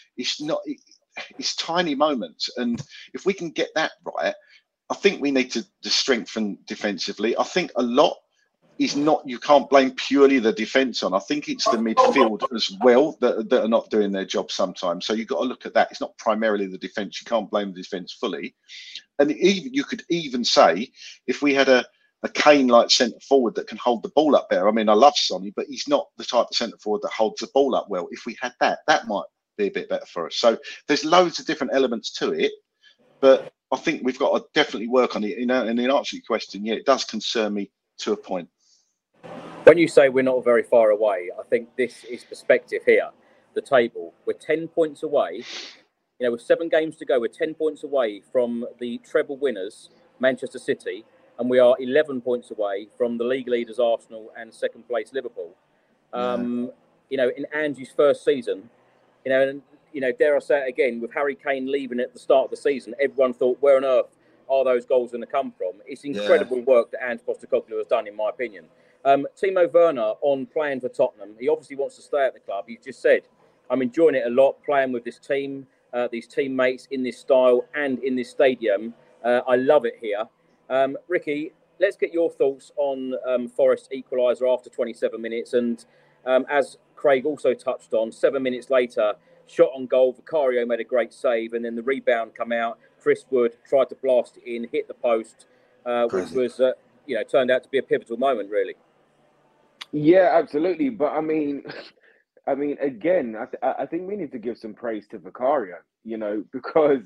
it's tiny moments. And if we can get that right, I think we need to strengthen defensively. I think a lot is not, you can't blame purely the defence on. I think it's the midfield as well that are not doing their job sometimes. So you've got to look at that. It's not primarily the defence. You can't blame the defence fully. And you could even say, if we had a Kane-like centre forward that can hold the ball up better. I mean, I love Sonny, but he's not the type of centre forward that holds the ball up well. If we had that might be a bit better for us. So there's loads of different elements to it, but I think we've got to definitely work on it. And in answer to your question, it does concern me to a point. When you say we're not very far away, I think this is perspective here. The table, we're 10 points away. With 7 games to go, we're 10 points away from the treble winners, Manchester City, and we are 11 points away from the league leaders, Arsenal, and second place, Liverpool. In Angie's first season, dare I say it again, with Harry Kane leaving at the start of the season, everyone thought, where on earth are those goals going to come from? It's incredible work that Ange Postecoglou has done, in my opinion. Timo Werner, on playing for Tottenham, he obviously wants to stay at the club. He's just said, I'm enjoying it a lot, playing with this team, these teammates in this style and in this stadium. I love it here. Ricky, let's get your thoughts on Forest's equaliser after 27 minutes. And as Craig also touched on, 7 minutes later, shot on goal, Vicario made a great save, and then the rebound come out. Chris Wood tried to blast it in, hit the post, which was, turned out to be a pivotal moment, really. Yeah, absolutely. But I mean, again, I think we need to give some praise to Vicario, because,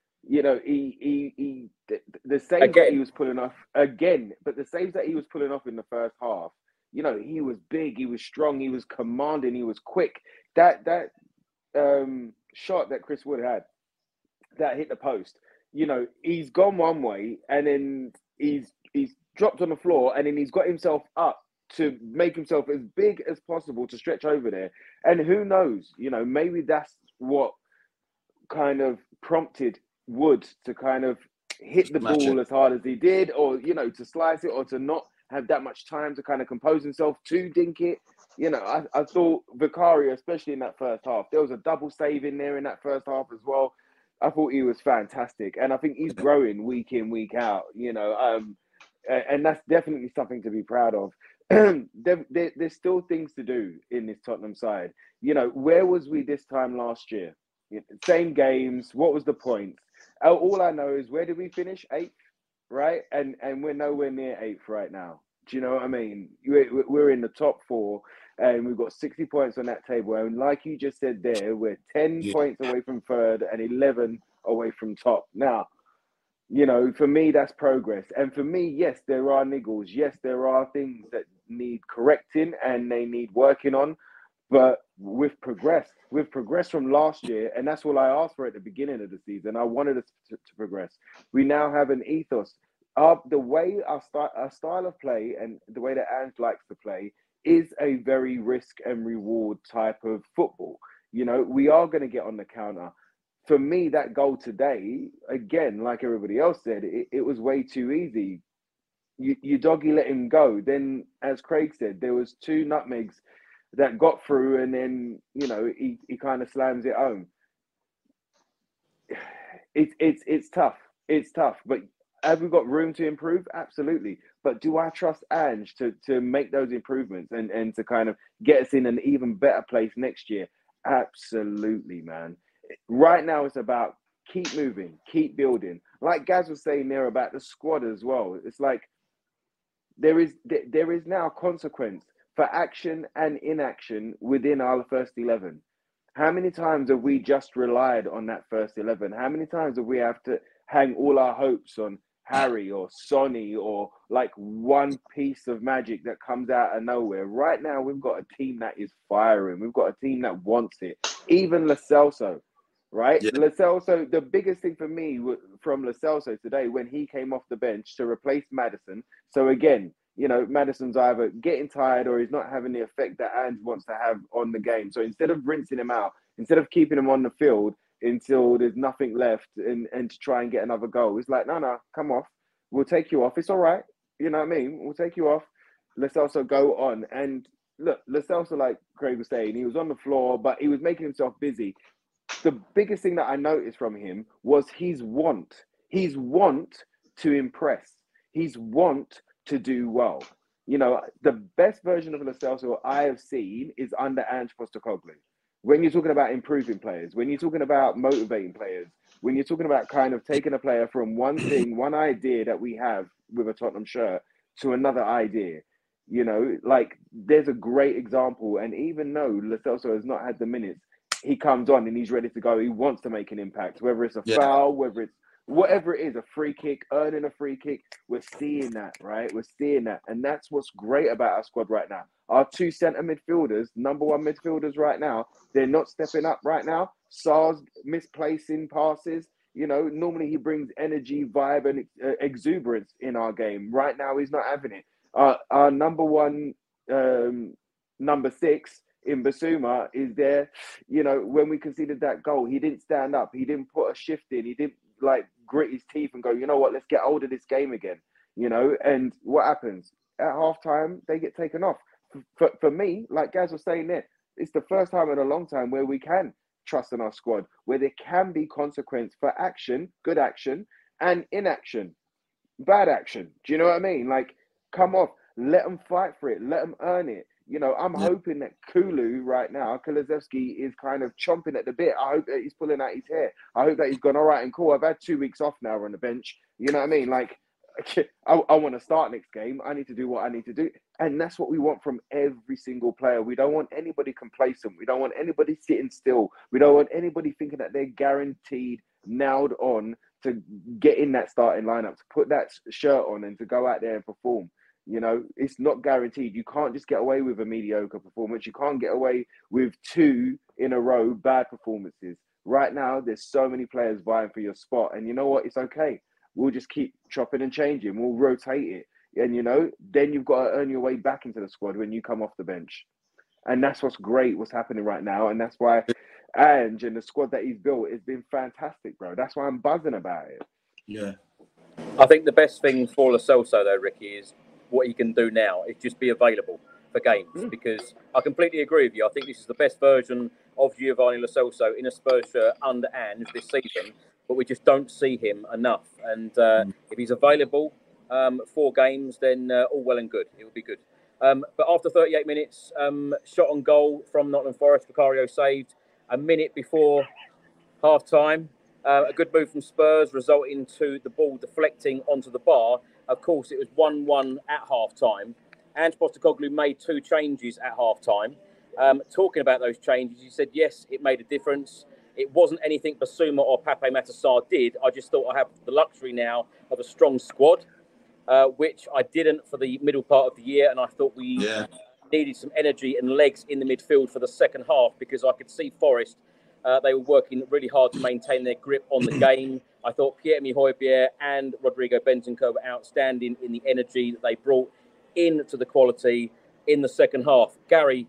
he the saves that he was pulling off again, but the saves that he was pulling off in the first half, he was big, he was strong, he was commanding, he was quick. That shot that Chris Wood had, that hit the post, he's gone one way and then he's dropped on the floor and then he's got himself up to make himself as big as possible to stretch over there. And who knows, maybe that's what kind of prompted Wood to kind of hit the ball as hard as he did, or, to slice it, or to not have that much time to kind of compose himself to dink it. You know, I thought Vicario, especially in that first half, there was a double save in there in that first half as well. I thought he was fantastic, and I think he's growing week in, week out. You know, and that's definitely something to be proud of. There's still things to do in this Tottenham side. You know, where was we this time last year? Same games. What was the point? All I know is, where did we finish? 8th, right? And we're nowhere near 8th right now. Do you know what I mean? We're in the top 4, and we've got 60 points on that table. And like you just said there, we're 10 points away from 3rd and 11 away from top. Now, you know, for me, that's progress. And for me, yes, there are niggles. Yes, there are things that need correcting and they need working on. But we've progressed. We've progressed from last year, and that's all I asked for at the beginning of the season. I wanted us to progress. We now have an ethos. The way our style of play and the way that Ange likes to play is a very risk and reward type of football. You know, we are going to get on the counter. For me, that goal today, again, like everybody else said, it was way too easy. You doggy let him go. Then, as Craig said, there was 2 nutmegs that got through, and then, you know, he kind of slams it home. It's tough. It's tough. But have we got room to improve? Absolutely. But do I trust Ange to make those improvements and to kind of get us in an even better place next year? Absolutely, man. Right now, it's about keep moving, keep building. Like Gaz was saying there about the squad as well. It's like there is now consequence for action and inaction within our first 11. How many times have we just relied on that first 11? How many times have we have to hang all our hopes on Harry or Sonny or like one piece of magic that comes out of nowhere? Right now, we've got a team that is firing. We've got a team that wants it. Even Lo Celso, right? Yeah. Lo Celso, the biggest thing for me from Lo Celso today, when he came off the bench to replace Maddison. So again, you know, Maddison's either getting tired or he's not having the effect that Ange wants to have on the game. So instead of rinsing him out, instead of keeping him on the field until there's nothing left and to try and get another goal, it's like, no, come off. We'll take you off. It's all right. You know what I mean? We'll take you off. Let's also go on. And look, Lo Celso, like Craig was saying, he was on the floor, but he was making himself busy. The biggest thing that I noticed from him was his want. His want to impress. His want to do well. You know, the best version of Lo Celso I have seen is under Ange Postecoglou. When you're talking about improving players, when you're talking about motivating players, when you're talking about kind of taking a player from one thing, one idea that we have with a Tottenham shirt to another idea, you know, like there's a great example. And even though Lo Celso has not had the minutes, he comes on and he's ready to go. He wants to make an impact, whether it's a foul, whether it's whatever it is, a free kick, earning a free kick. We're seeing that, right? We're seeing that. And that's what's great about our squad right now. Our 2 centre midfielders, number 1 midfielders right now, they're not stepping up right now. Sar's misplacing passes. You know, normally he brings energy, vibe, and exuberance in our game. Right now, he's not having it. Our number 1, number 6 in Basuma is there. You know, when we conceded that goal, he didn't stand up. He didn't put a shift in. He didn't like grit his teeth and go, you know what, let's get hold of this game again. You know, and what happens? At halftime, they get taken off. For me, like Gaz was saying there, it's the first time in a long time where we can trust in our squad, where there can be consequence for action, good action, and inaction, bad action. Do you know what I mean? Like, come off, let them fight for it, let them earn it. You know, I'm hoping that Kulu right now, Kulusevski, is kind of chomping at the bit. I hope that he's pulling out his hair. I hope that he's gone, all right and cool. I've had 2 weeks off now on the bench. You know what I mean? Like, I want to start next game. I need to do what I need to do. And that's what we want from every single player. We don't want anybody complacent. We don't want anybody sitting still. We don't want anybody thinking that they're guaranteed, nailed on to get in that starting lineup, to put that shirt on and to go out there and perform. You know, it's not guaranteed. You can't just get away with a mediocre performance. You can't get away with 2 in a row bad performances. Right now, there's so many players vying for your spot. And you know what? It's okay. We'll just keep chopping and changing. We'll rotate it. And, you know, then you've got to earn your way back into the squad when you come off the bench. And that's what's great, what's happening right now. And that's why Ange and the squad that he's built has been fantastic, bro. That's why I'm buzzing about it. Yeah. I think the best thing for Lo Celso, though, Ricky, is what he can do now is just be available. for games, because I completely agree with you. I think this is the best version of Giovanni Lo Celso in a Spurs shirt under Ange this season, but we just don't see him enough. And if he's available 4 games, then all well and good. It would be good. But after 38 minutes, shot on goal from Nottingham Forest, Vicario saved a minute before half-time. A good move from Spurs, resulting to the ball deflecting onto the bar. Of course, it was 1-1 at half-time. Ange Postecoglou made 2 changes at half-time. Talking about those changes, he said, yes, it made a difference. It wasn't anything Basuma or Pape Matar did. I just thought I have the luxury now of a strong squad, which I didn't for the middle part of the year. And I thought we needed some energy and legs in the midfield for the second half, because I could see Forest. They were working really hard to maintain their grip on the game. I thought Pierre-Emile Højbjerg and Rodrigo Bentancur were outstanding in the energy that they brought into the quality in the second half. Gary,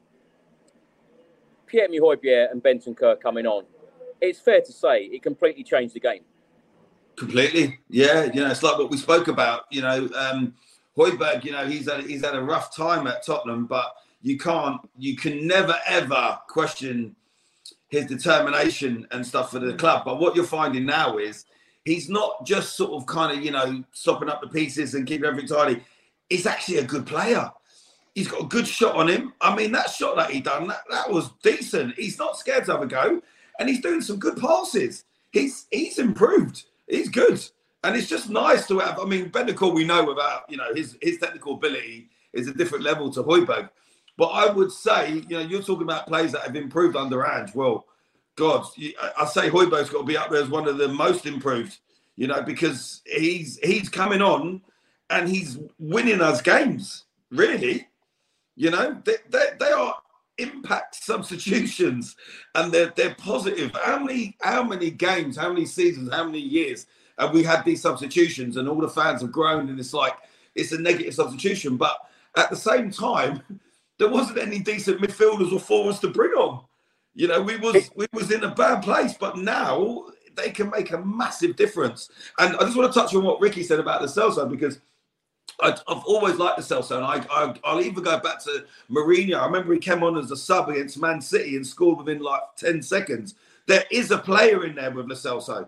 Pierre-Emile Højbjerg and Bentancur coming on, it's fair to say it completely changed the game. Completely, yeah. It's like what we spoke about. Højbjerg, he's had a rough time at Tottenham, but you can never ever question his determination and stuff for the club. But what you're finding now is he's not just sort of kind of, stopping up the pieces and keeping everything tidy. He's actually a good player. He's got a good shot on him. I mean, that shot that he done, that was decent. He's not scared to have a go, and he's doing some good passes. He's improved. He's good. And it's just nice to have, Bentancur, we know about, his technical ability is a different level to Højbjerg. But I would say, you're talking about players that have improved under Ange. Well, God, I say Højbjerg's got to be up there as one of the most improved, because he's coming on and he's winning us games, really. They are impact substitutions, and they're positive. How many games, how many seasons, how many years have we had these substitutions, and all the fans have groaned, and it's a negative substitution. But at the same time, there wasn't any decent midfielders or forwards to bring on. We was in a bad place, but now they can make a massive difference. And I just want to touch on what Ricky said about Lo Celso, because I've always liked Lo Celso, and I'll even go back to Mourinho. I remember he came on as a sub against Man City and scored within 10 seconds. There is a player in there with Lo Celso.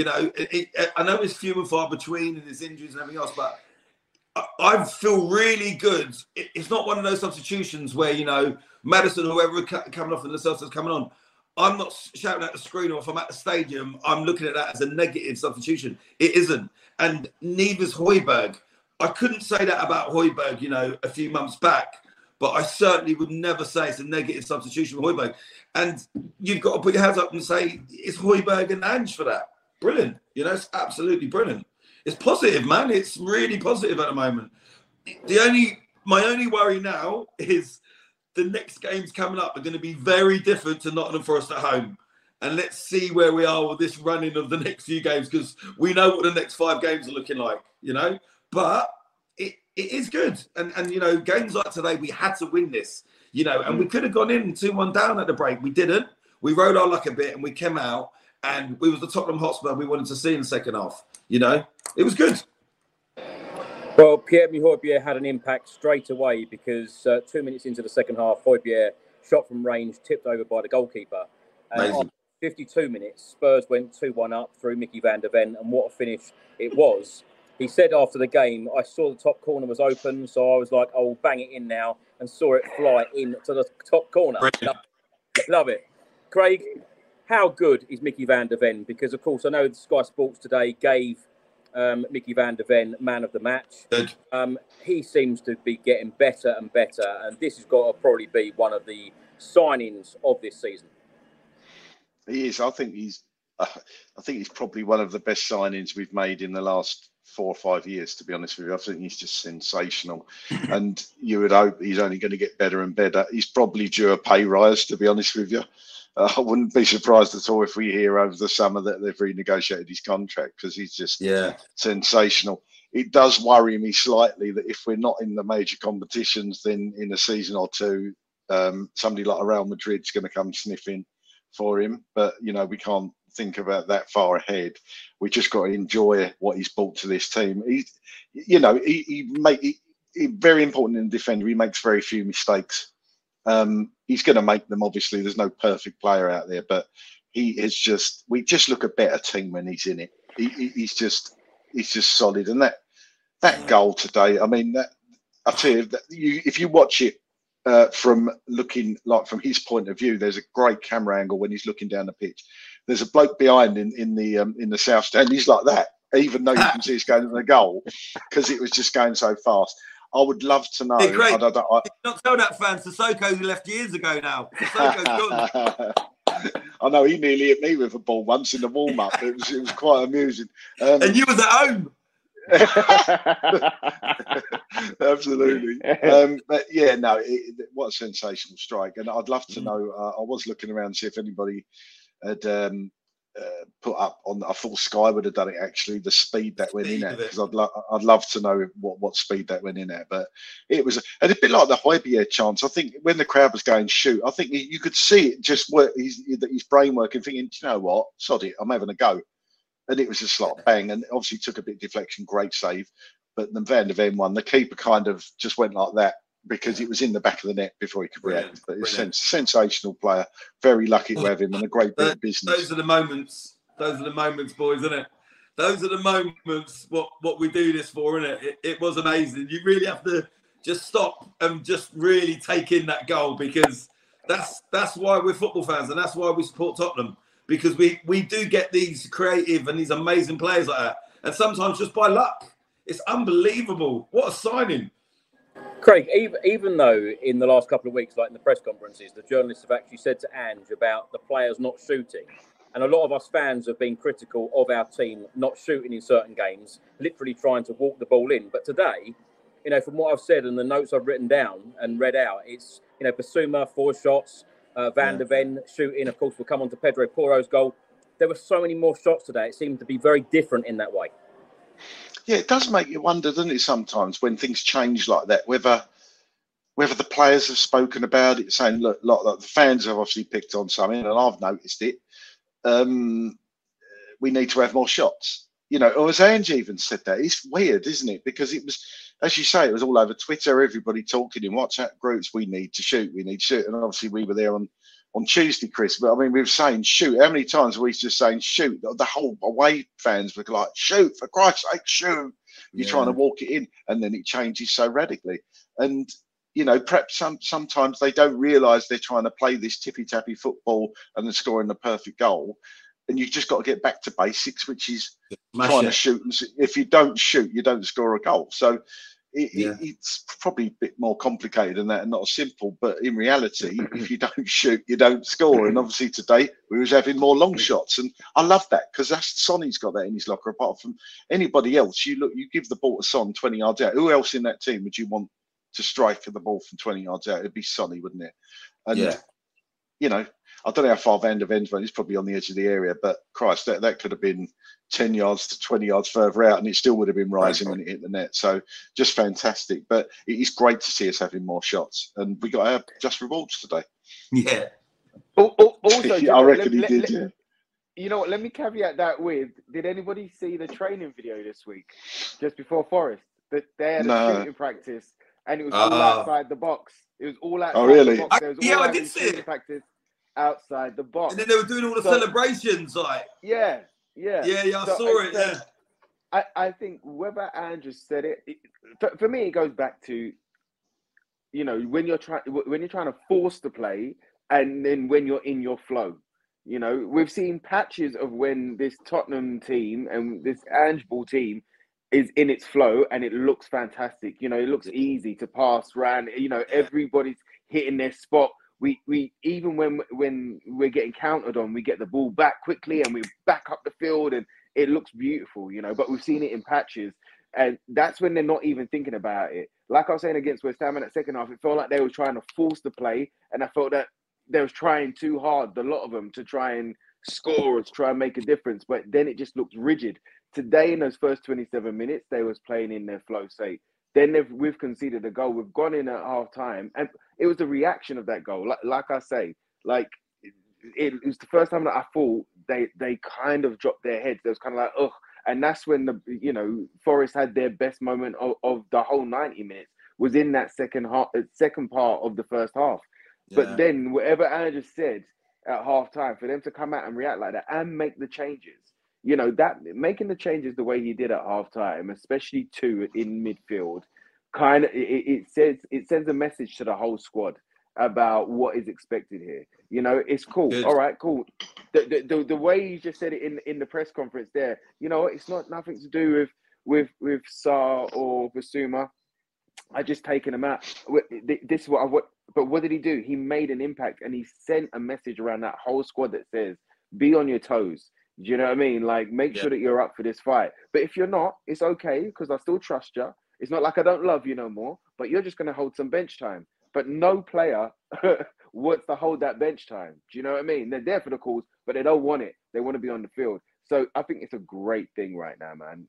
I know it's few and far between and his injuries and everything else, but I feel really good. It's not one of those substitutions where, Maddison or whoever coming off and Lo Celso's coming on. I'm not shouting at the screen, or if I'm at the stadium, I'm looking at that as a negative substitution. It isn't. And neither's Højbjerg. I couldn't say that about Højbjerg, a few months back, but I certainly would never say it's a negative substitution for Højbjerg. And you've got to put your hands up and say, it's Højbjerg and Ange for that. Brilliant. It's absolutely brilliant. It's positive, man. It's really positive at the moment. My only worry now is the next games coming up are going to be very different to Nottingham Forest at home. And let's see where we are with this running of the next few games, because we know what the next 5 games are looking like, But it is good. And games like today, we had to win this, and we could have gone in 2-1 down at the break. We didn't. We rode our luck a bit, and we came out, and we was the Tottenham Hotspur we wanted to see in the second half. It was good. Well, Pierre-Emile Højbjerg had an impact straight away, because 2 minutes into the second half, Højbjerg shot from range, tipped over by the goalkeeper. And after 52 minutes, Spurs went 2-1 up through Mickey van der Ven, and what a finish it was. He said after the game, I saw the top corner was open, so I was like, oh, bang it in now, and saw it fly into the top corner. Love it. Craig, how good is Mickey van der Ven? Because, of course, I know Sky Sports today gave Mickey van der Ven man of the match. He seems to be getting better and better, and this has got to probably be one of the signings of this season. He is. I think he's probably one of the best signings we've made in the last 4 or 5 years, to be honest with you. I think he's just sensational. And you would hope he's only going to get better and better. He's probably due a pay rise, to be honest with you. I wouldn't be surprised at all if we hear over the summer that they've renegotiated his contract, because he's just sensational. It does worry me slightly that if we're not in the major competitions, then in a season or two, somebody like Real Madrid's going to come sniffing for him. But, we can't think about that far ahead. We just got to enjoy what he's brought to this team. very important in the defender. He makes very few mistakes. He's going to make them. Obviously, there's no perfect player out there, but we just look a better team when he's in it. He's just solid. And that goal today, I mean, I tell you, if you watch it from his point of view, there's a great camera angle when he's looking down the pitch. There's a bloke behind in the south stand. He's like that, even though you can see it's going to the goal, because it was just going so fast. I would love to know. Hey, Craig, not tell that fan. Sissoko left years ago now. Sissoko's gone. I know, he nearly hit me with a ball once in the warm up. It was quite amusing. And you was at home. Absolutely. But yeah, no, what a sensational strike. And I'd love to know, I was looking around to see if anybody had put up on, I thought Sky would have done it actually, the speed that went in at, because I'd love to know what speed that went in at. But it was a bit like the Højbjerg chance. I think when the crowd was going shoot, I think you could see it just work, his brain working, thinking, do you know what, sod it, I'm having a go. And it was just like bang, and obviously took a bit of deflection, great save. But then Van de Ven won. The keeper kind of just went like that because it was in the back of the net before he could react. But it's a sensational player. Very lucky to have him, and a great bit of business. Those are the moments, boys, isn't it? Those are the moments what we do this for, isn't it? It was amazing. You really have to just stop and just really take in that goal, because that's why we're football fans, and that's why we support Tottenham. Because we do get these creative and these amazing players like that. And sometimes just by luck. It's unbelievable. What a signing. Craig, even though in the last couple of weeks, like in the press conferences, the journalists have actually said to Ange about the players not shooting. And a lot of us fans have been critical of our team not shooting in certain games, literally trying to walk the ball in. But today, from what I've said and the notes I've written down and read out, it's, Bissouma, 4 shots, Van de Ven shooting. Of course, we'll come on to Pedro Porro's goal. There were so many more shots today. It seemed to be very different in that way. Yeah, it does make you wonder, doesn't it, sometimes when things change like that, whether the players have spoken about it, saying, look, the fans have obviously picked on something, and I've noticed it. We need to have more shots. Or as Ange even said that. It's weird, isn't it? Because it was, as you say, it was all over Twitter, everybody talking in WhatsApp groups, we need to shoot. And obviously we were there on Tuesday, Chris. But I mean, we were saying shoot. How many times were we just saying shoot? The whole away fans were like, shoot, for Christ's sake, shoot. You're trying to walk it in, and then it changes so radically. And, perhaps sometimes they don't realise they're trying to play this tippy-tappy football and then scoring the perfect goal. And you've just got to get back to basics, which is trying to shoot. And if you don't shoot, you don't score a goal. So it's probably a bit more complicated than that and not simple. But in reality, if you don't shoot, you don't score. And obviously today we was having more long shots. And I love that, because Sonny's got that in his locker. Apart from anybody else, you give the ball to Son 20 yards out. Who else in that team would you want to strike the ball from 20 yards out? It'd be Sonny, wouldn't it? And, I don't know how far Van de Ven's went. He's probably on the edge of the area, but Christ, that could have been 10 yards to 20 yards further out, and it still would have been rising when it hit the net. So just fantastic. But it is great to see us having more shots, and we got our just rewards today. Yeah. Also, I reckon he did. Yeah. You know what? Let me caveat that with: did anybody see the training video this week, just before Forest? That they had a shooting practice, and it was all outside the box. It was all outside the box. There was I did see it. Practice outside the box. And then they were doing all the celebrations, like. Yeah. I saw it. Yeah. I think whether Andrew said it, for me, it goes back to, when you're trying to force the play, and then when you're in your flow. We've seen patches of when this Tottenham team and this Ange Ball team is in its flow, and it looks fantastic. It looks easy to pass around. Everybody's hitting their spot. We even when we're getting countered on, we get the ball back quickly and we back up the field, and it looks beautiful, But we've seen it in patches, and that's when they're not even thinking about it. Like I was saying against West Ham in that second half, it felt like they were trying to force the play, and I felt that they was trying too hard, a lot of them, to try and score or to try and make a difference. But then it just looked rigid. Today, in those first 27 minutes, they was playing in their flow state. Then we've conceded a goal. We've gone in at half time, and it was the reaction of that goal. Like I say, it was the first time that I thought they kind of dropped their heads. They was kind of like, ugh. And that's when Forest had their best moment of the whole 90 minutes, was in that second part of the first half. Yeah. But then whatever Anna just said at half time, for them to come out and react like that and make the changes, you know, that making the changes the way he did at half time, especially 2 in midfield, kind of it sends a message to the whole squad about what is expected here. You know, it's cool. Good. All right, cool. The way you just said it in the press conference there, you know, it's nothing to do with Sarr or Bissouma. I just taken him out. This is but what did he do? He made an impact, and he sent a message around that whole squad that says, be on your toes. Do you know what I mean? Like, make sure that you're up for this fight. But if you're not, it's okay, because I still trust you. It's not like I don't love you no more, but you're just going to hold some bench time. But no player wants to hold that bench time. Do you know what I mean? They're there for the calls, but they don't want it. They want to be on the field. So I think it's a great thing right now, man.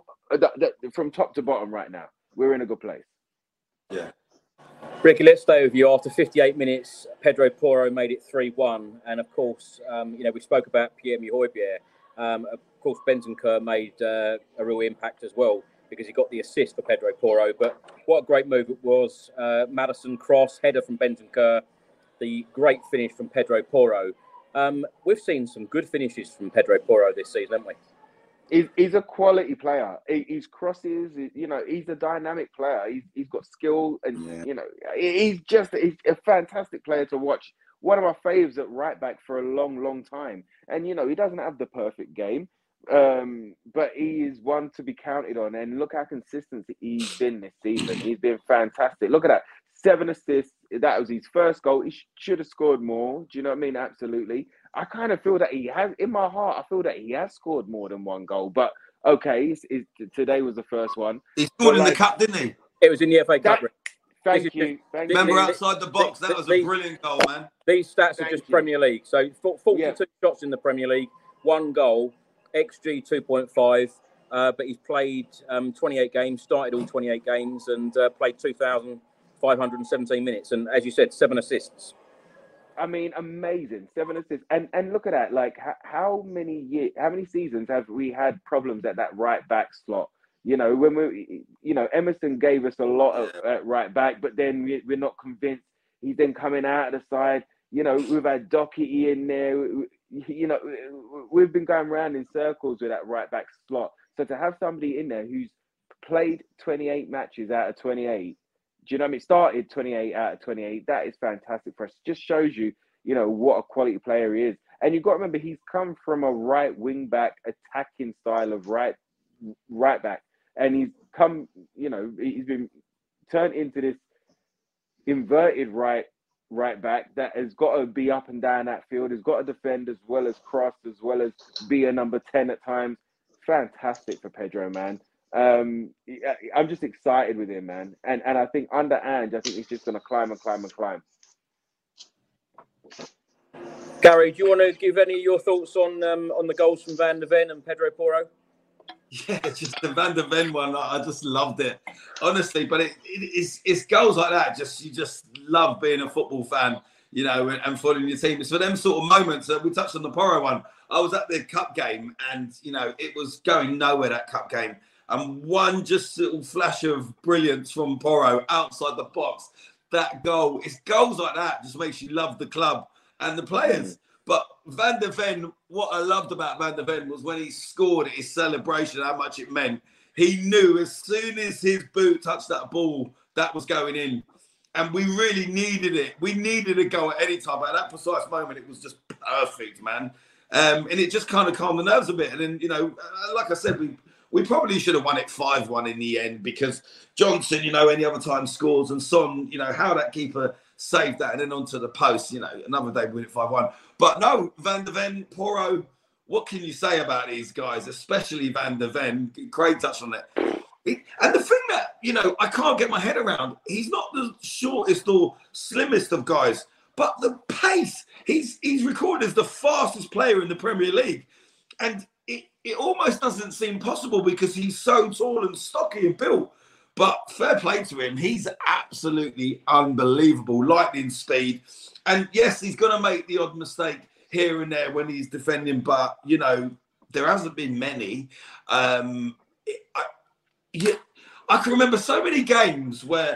From top to bottom right now, we're in a good place. Yeah. Ricky, let's stay with you. After 58 minutes, Pedro Porro made it 3-1. And of course, you know, we spoke about Pierre-Emile Højbjerg. Of course, Bentancur made a real impact as well, because he got the assist for Pedro Porro. But what a great move it was. Maddison cross, header from Bentancur, the great finish from Pedro Porro. We've seen some good finishes from Pedro Porro this season, haven't we? He's a quality player. He's crosses, you know, he's a dynamic player. He's got skill, and, you know, he's a fantastic player to watch. One of my faves at right back for a long, long time. And, you know, he doesn't have the perfect game, but he is one to be counted on. And look how consistent he's been this season. He's been fantastic. Look at that. 7 assists. That was his first goal. He should have scored more. Do you know what I mean? Absolutely. I kind of feel that he has, in my heart, I feel that he has scored more than 1 goal. But okay, today was the first one. He scored in the cup, didn't he? It was in the FA Cup. Thank you. Remember outside the box? That was a brilliant goal, man. These stats are just Premier League. So 42 shots in the Premier League, 1 goal, XG 2.5. But he's played 28 games, started all 28 games, and played 2,517 minutes. And as you said, 7 assists. I mean, amazing. 7 assists. And look at that. Like, how many seasons have we had problems at that right back slot? You know, Emerson gave us a lot at right back, but then we're not convinced. He's then coming out of the side. You know, we've had Doherty in there. You know, we've been going around in circles with that right back slot. So to have somebody in there who's played 28 matches out of 28, do you know what I mean? Started 28 out of 28. That is fantastic for us. It just shows you, you know, what a quality player he is. And you've got to remember, he's come from a right wing back attacking style of right back. And he's come, you know, he's been turned into this inverted right back that has got to be up and down that field. Has got to defend as well as cross, as well as be a number 10 at times. Fantastic for Pedro, man. I'm just excited with him, man. And I think under Ange, I think he's just going to climb and climb and climb. Gary, do you want to give any of your thoughts on the goals from Van de Ven and Pedro Porro? Yeah, just the Van de Ven one. I just loved it, honestly. But it's goals like that. You just love being a football fan, you know, and following your team. It's for them sort of moments. We touched on the Porro one. I was at the cup game, and you know, it was going nowhere, that cup game. And one just little flash of brilliance from Porro outside the box. That goal, it's goals like that just makes you love the club and the players. But Van de Ven, what I loved about Van de Ven was when he scored at his celebration, how much it meant. He knew as soon as his boot touched that ball, that was going in. And we really needed it. We needed a goal at any time. But at that precise moment, it was just perfect, man. And it just kind of calmed the nerves a bit. And then, you know, like I said, we probably should have won it 5-1 in the end, because Johnson, you know, any other time scores, and Son, you know, how that keeper saved that and then onto the post, you know, another day we win it 5-1. But no, Van de Ven, Porro, what can you say about these guys, especially Van de Ven? Craig touched on it. And the thing that, you know, I can't get my head around, he's not the shortest or slimmest of guys, but the pace, he's recorded as the fastest player in the Premier League. And it almost doesn't seem possible because he's so tall and stocky and built. But fair play to him. He's absolutely unbelievable. Lightning speed. And yes, he's going to make the odd mistake here and there when he's defending. But, you know, there hasn't been many. I can remember so many games where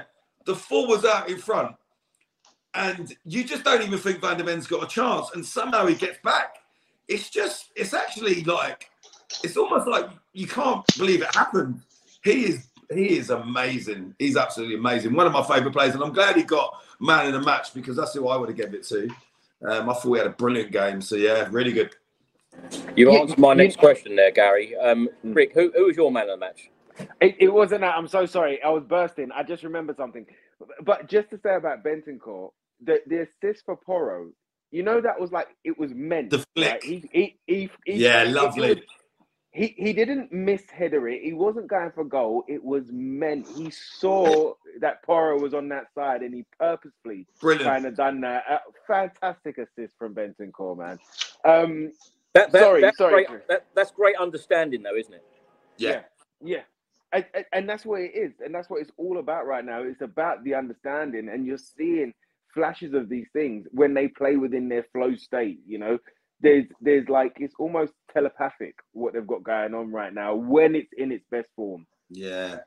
the forwards out in front, and you just don't even think Van der Ven's got a chance, and somehow he gets back. It's actually like, it's almost like you can't believe it happened. He is amazing. He's absolutely amazing. One of my favourite players, and I'm glad he got man of the match, because that's who I would have given it to. I thought he had a brilliant game. So, yeah, really good. You answered my next question there, Gary. Rick, who was your man of the match? It wasn't that. I'm so sorry. I was bursting. I just remembered something. But just to say about Bentancur, the assist for Porro, you know, that was like, it was meant. The flick. Right? Lovely. He didn't misheader it. He wasn't going for goal. It was meant. He saw that Porro was on that side, and he purposefully kind of done that. Fantastic assist from Bentancur, man. That's great understanding, though, isn't it? Yeah. And that's what it is. And that's what it's all about right now. It's about the understanding. And you're seeing flashes of these things when they play within their flow state, you know. There's like, it's almost telepathic what they've got going on right now when it's in its best form. Yeah.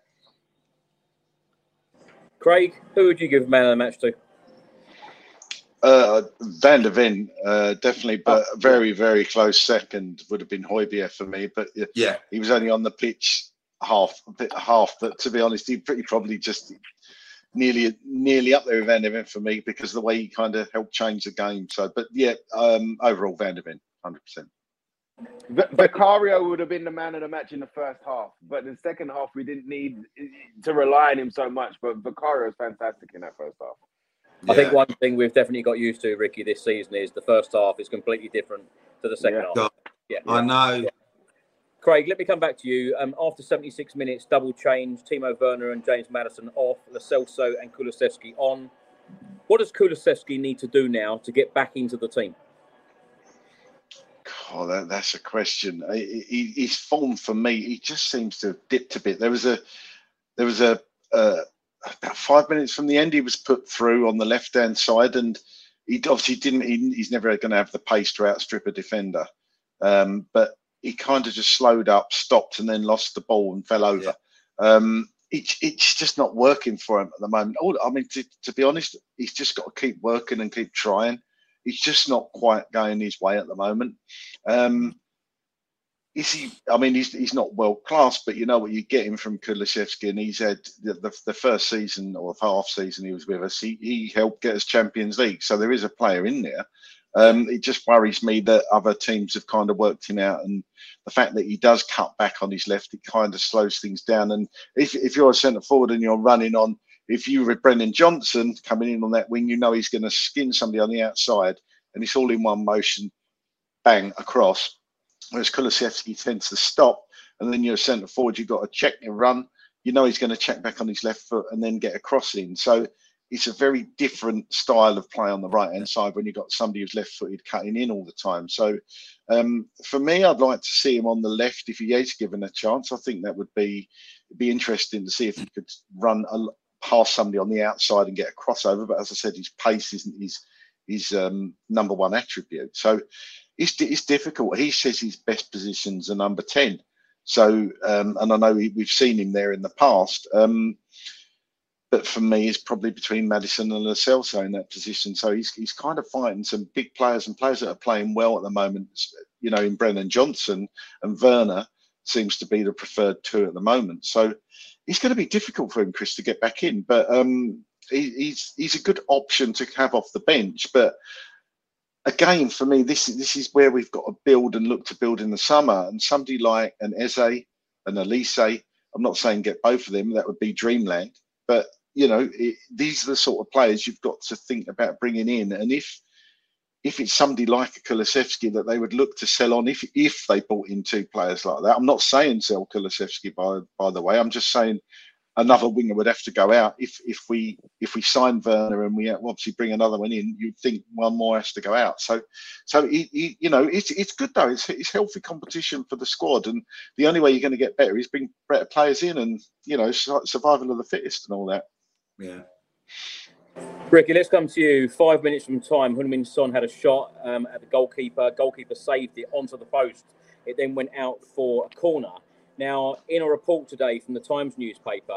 Craig, who would you give man of the match to? Van der Ven, definitely, but very, very close second would have been Højbjerg for me. But yeah, he was only on the pitch half. But to be honest, he probably just nearly up there with Van der Ven for me, because of the way he kind of helped change the game. So, but yeah, overall Van der Ven, 100%. Vicario would have been the man of the match in the first half, but in the second half we didn't need to rely on him so much. But Vicario is fantastic in that first half. I think one thing we've definitely got used to, Ricky, this season is the first half is completely different to the second half. Yeah, I know. Yeah. Craig, let me come back to you. After 76 minutes, double change, Timo Werner and James Maddison off, Lo Celso and Kulusevski on. What does Kulusevski need to do now to get back into the team? Oh, that's a question. His form for me, he just seems to have dipped a bit. There was about 5 minutes from the end, he was put through on the left-hand side, and he obviously didn't. He's never going to have the pace to outstrip a defender, but he kind of just slowed up, stopped, and then lost the ball and fell over. Yeah. It's just not working for him at the moment. I mean, to be honest, he's just got to keep working and keep trying. He's just not quite going his way at the moment. Is he? I mean, he's not world class, but you know what you get him from Kulusevski, and he's had the first season or half season he was with us. He helped get us Champions League, so there is a player in there. It just worries me that other teams have kind of worked him out, and the fact that he does cut back on his left, it kind of slows things down. And if you're a centre forward and you're running on, if you were Brennan Johnson coming in on that wing, you know he's going to skin somebody on the outside, and it's all in one motion, bang across. Whereas Kulusevski tends to stop, and then you're a centre forward, you've got to check your run. You know he's going to check back on his left foot and then get a cross in. So it's a very different style of play on the right-hand side when you've got somebody who's left-footed cutting in all the time. So for me, I'd like to see him on the left if he is given a chance. I think that would be interesting to see if he could run past somebody on the outside and get a crossover. But as I said, his pace isn't his number one attribute. So it's difficult. He says his best positions are number 10. So, and I know we've seen him there in the past. But for me, it's probably between Maddison and Lo Celso in that position. So he's kind of fighting some big players and players that are playing well at the moment. You know, in Brennan Johnson and Werner seems to be the preferred two at the moment. So it's going to be difficult for him, Chris, to get back in. But he's a good option to have off the bench. But again, for me, this is where we've got to build and look to build in the summer. And somebody like an Eze, an Elise, I'm not saying get both of them. That would be dreamland. But you know, these are the sort of players you've got to think about bringing in. And if it's somebody like a Kulusevski that they would look to sell on, if they brought in two players like that, I'm not saying sell Kulusevski by the way. I'm just saying another winger would have to go out. If we sign Werner and we obviously bring another one in, you'd think one more has to go out. So you know, it's good though. It's healthy competition for the squad, and the only way you're going to get better is bring better players in, and you know, survival of the fittest and all that. Yeah. Ricky, let's come to you. 5 minutes from time, Heung-min Son had a shot at the goalkeeper. Goalkeeper saved it onto the post. It then went out for a corner. Now, in a report today from the Times newspaper,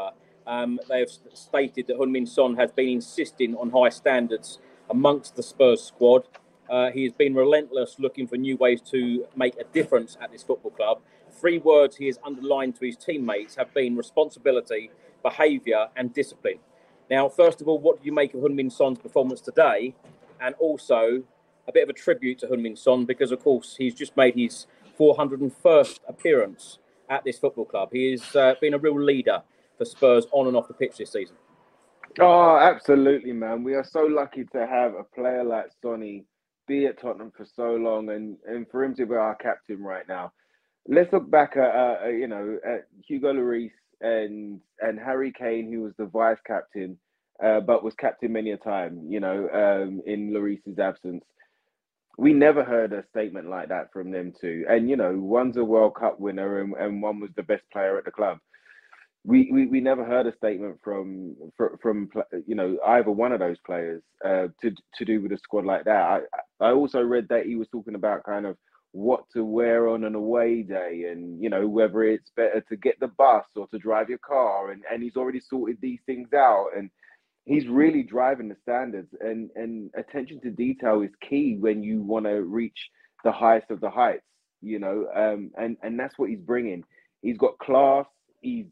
They have stated that Heung-min Son has been insisting on high standards amongst the Spurs squad. He has been relentless looking for new ways to make a difference at this football club. 3 words he has underlined to his teammates have been responsibility, behaviour and discipline. Now, first of all, what do you make of Heung-min Son's performance today? And also a bit of a tribute to Heung-min Son because, of course, he's just made his 401st appearance at this football club. He has been a real leader for Spurs on and off the pitch this season. Oh, absolutely, man. We are so lucky to have a player like Sonny be at Tottenham for so long and for him to be our captain right now. Let's look back at Hugo Lloris and Harry Kane, who was the vice captain, but was captain many a time, in Lloris's absence. We never heard a statement like that from them two. And, one's a World Cup winner and one was the best player at the club. We never heard a statement from either one of those players to do with a squad like that. I also read that he was talking about kind of what to wear on an away day and, whether it's better to get the bus or to drive your car. And he's already sorted these things out. And he's really driving the standards. And attention to detail is key when you want to reach the highest of the heights, and that's what he's bringing. He's got class. He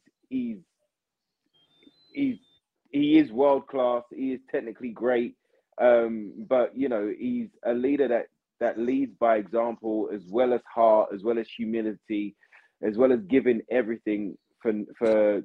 is world class. He is technically great. But he's a leader that leads by example, as well as heart, as well as humility, as well as giving everything for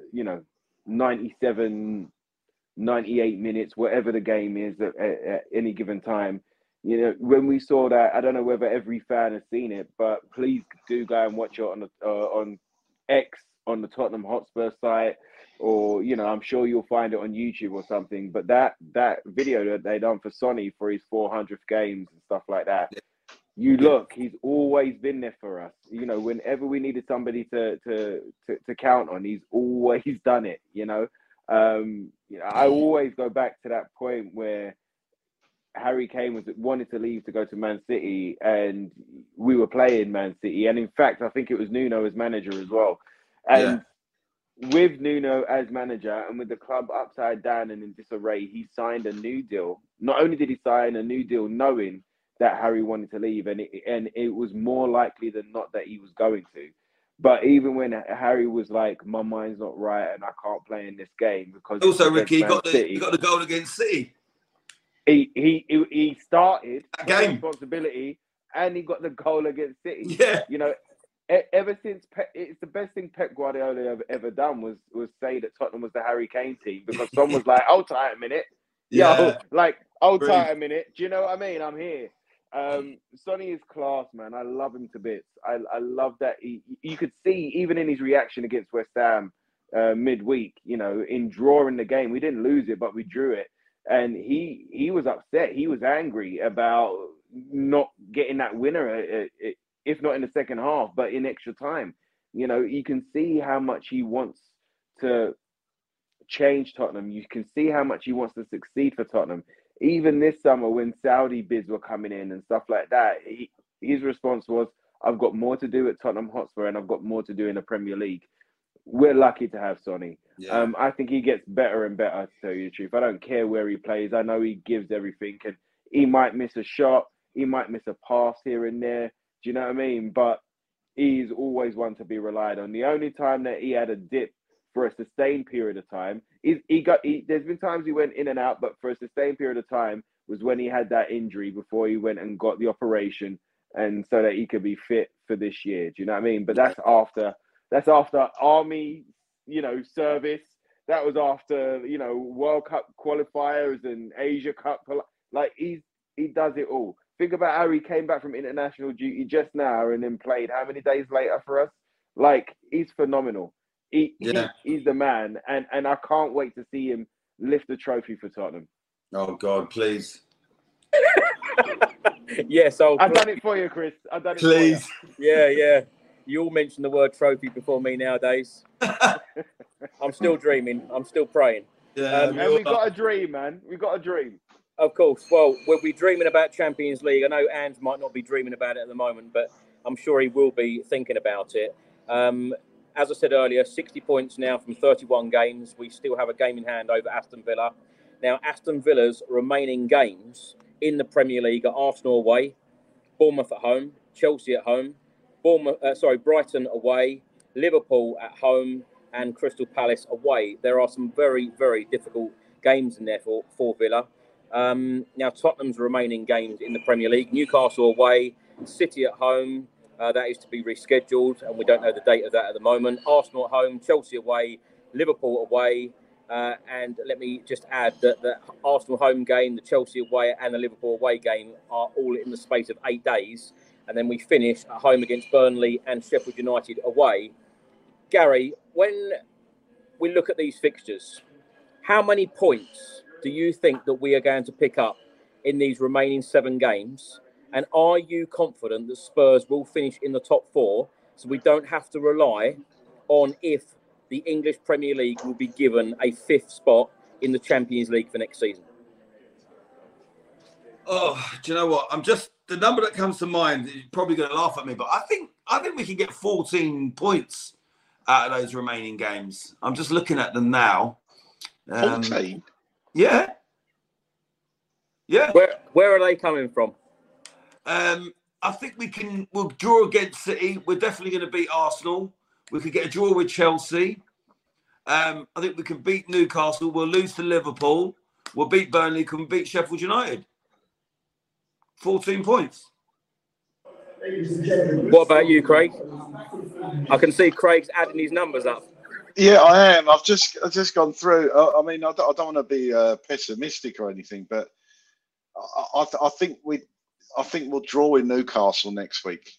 97, 98 minutes, whatever the game is at any given time. When we saw that, I don't know whether every fan has seen it, but please do go and watch it on X, on the Tottenham Hotspur site, or I'm sure you'll find it on YouTube or something. But that video that they done for Sonny for his 400th games and stuff like that, he's always been there for us. Whenever we needed somebody to count on, he's always done it. I always go back to that point where Harry Kane wanted to leave to go to Man City, and we were playing Man City, and in fact, I think it was Nuno as manager as well. And with Nuno as manager and with the club upside down and in disarray, he signed a new deal. Not only did he sign a new deal knowing that Harry wanted to leave, and it was more likely than not that he was going to. But even when Harry was like, my mind's not right and I can't play in this game because also Ricky got the goal against City. He started that game responsibility and he got the goal against City. Yeah. Ever since it's the best thing Pep Guardiola ever done was say that Tottenham was the Harry Kane team, because someone was like, hold tight a minute. Hold tight a minute. Do you know what I mean? I'm here. Sonny is class, man. I love him to bits. I love that you could see even in his reaction against West Ham midweek, in drawing the game. We didn't lose it, but we drew it. And he was upset. He was angry about not getting that winner, if not in the second half, but in extra time. You can see how much he wants to change Tottenham. You can see how much he wants to succeed for Tottenham. Even this summer when Saudi bids were coming in and stuff like that, his response was, I've got more to do at Tottenham Hotspur and I've got more to do in the Premier League. We're lucky to have Sonny. I think he gets better and better, to tell you the truth. I don't care where he plays. I know he gives everything, and he might miss a shot. He might miss a pass here and there. Do you know what I mean? But he's always one to be relied on. The only time that he had a dip for a sustained period of time, there's been times he went in and out, but for a sustained period of time was when he had that injury before he went and got the operation, and so that he could be fit for this year. Do you know what I mean? But that's after army, service. That was after, World Cup qualifiers and Asia Cup. Like he does it all. Think about how he came back from international duty just now and then played how many days later for us? Like, he's phenomenal. He's the man. And I can't wait to see him lift the trophy for Tottenham. Oh, God, please. Yes, I've done it for you, Chris. I've done it please. for you. Yeah. You all mention the word trophy before me nowadays. I'm still dreaming. I'm still praying. Yeah, and we got a dream, man. We got a dream. Of course. Well, we'll be dreaming about Champions League. I know Ange might not be dreaming about it at the moment, but I'm sure he will be thinking about it. As I said earlier, 60 points now from 31 games. We still have a game in hand over Aston Villa. Now, Aston Villa's remaining games in the Premier League are Arsenal away, Bournemouth at home, Chelsea at home, Brighton away, Liverpool at home, and Crystal Palace away. There are some very, very difficult games in there for Villa. Now, Tottenham's remaining games in the Premier League: Newcastle away, City at home. That is to be rescheduled, and we don't know the date of that at the moment. Arsenal at home, Chelsea away, Liverpool away. And let me just add that the Arsenal home game, the Chelsea away, and the Liverpool away game are all in the space of 8 days. And then we finish at home against Burnley and Sheffield United away. Gary, when we look at these fixtures, how many points do you think that we are going to pick up in these remaining 7 games? And are you confident that Spurs will finish in the top 4 so we don't have to rely on if the English Premier League will be given a 5th spot in the Champions League for next season? Oh, do you know what? The number that comes to mind, you're probably going to laugh at me, but I think we can get 14 points out of those remaining games. I'm just looking at them now. 14? Yeah. Yeah. Where are they coming from? I think we'll draw against City. We're definitely going to beat Arsenal. We could get a draw with Chelsea. I think we can beat Newcastle. We'll lose to Liverpool. We'll beat Burnley. Can we beat Sheffield United? 14 points. What about you, Craig? I can see Craig's adding his numbers up. Yeah, I am. I've just gone through. I mean, I don't want to be pessimistic or anything, but I think we'll draw with Newcastle next week.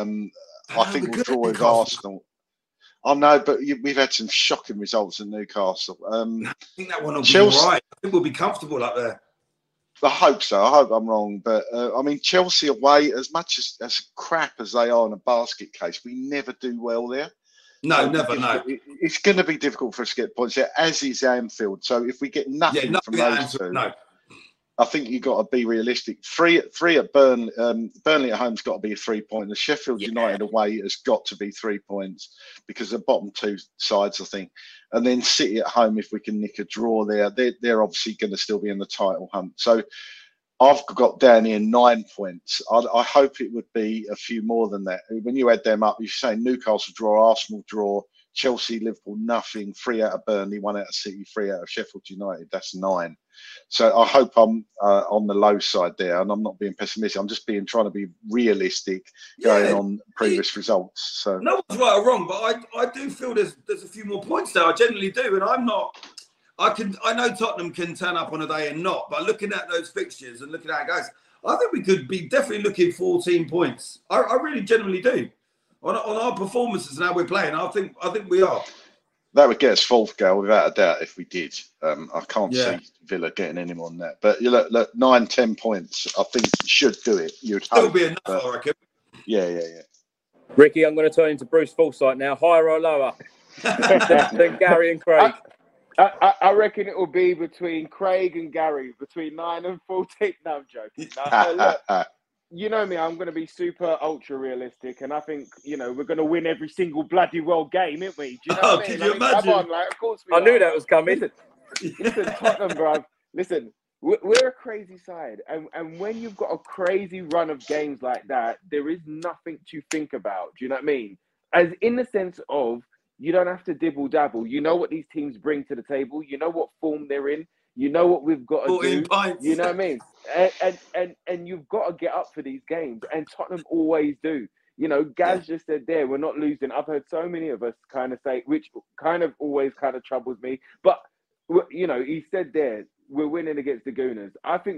I think we'll draw with Arsenal. I know, but we've had some shocking results in Newcastle. I think that one will be all right. I think we'll be comfortable up there. I hope so. I hope I'm wrong. But, I mean, Chelsea away, as much as crap as they are in a basket case, we never do well there. No, never, no. It's going to be difficult for us to get points there, as is Anfield. So if we get nothing from those two, no. I think you've got to be realistic. Three at Burnley. Burnley at home's got to be a 3 point. The Sheffield United away has got to be 3 points because the bottom 2 sides, I think. And then City at home, if we can nick a draw there, they're obviously going to still be in the title hunt. So I've got down here 9 points. I hope it would be a few more than that. When you add them up, you're saying Newcastle draw, Arsenal draw, Chelsea, Liverpool, nothing, 3 out of Burnley, 1 out of City, 3 out of Sheffield United. That's 9. So I hope I'm on the low side there, and I'm not being pessimistic. I'm just trying to be realistic, going on previous results. So no one's right or wrong, but I do feel there's a few more points there. I generally do, and I'm not. I know Tottenham can turn up on a day and not, but looking at those fixtures and looking at how it goes, I think we could be definitely looking 14 points. I really generally do. On our performances and how we're playing, I think we are. That would get us 4th, Gal, without a doubt, if we did. I can't see Villa getting any more than that. But you look, 9, 10 points, I think you should do it. You'd still be enough, I reckon. Yeah. Ricky, I'm going to turn into Bruce Forsyth now. Higher or lower than Gary and Craig? I reckon it will be between Craig and Gary, between 9 and 14. No, I'm joking. No, look, you know me, I'm going to be super ultra realistic, and I think, we're going to win every single bloody well game, ain't we? Do you know what I mean? Can you imagine? Come on, of course we I knew that was coming. Listen, Tottenham, bruv. Listen, we're a crazy side, and when you've got a crazy run of games like that, there is nothing to think about. Do you know what I mean? As in the sense of, you don't have to dibble dabble. You know what these teams bring to the table. You know what form they're in. You know what we've got to do. Pints. You know what I mean? And you've got to get up for these games. And Tottenham always do. Gaz just said there, we're not losing. I've heard so many of us kind of say, which kind of always kind of troubles me. But, he said there, we're winning against the Gooners.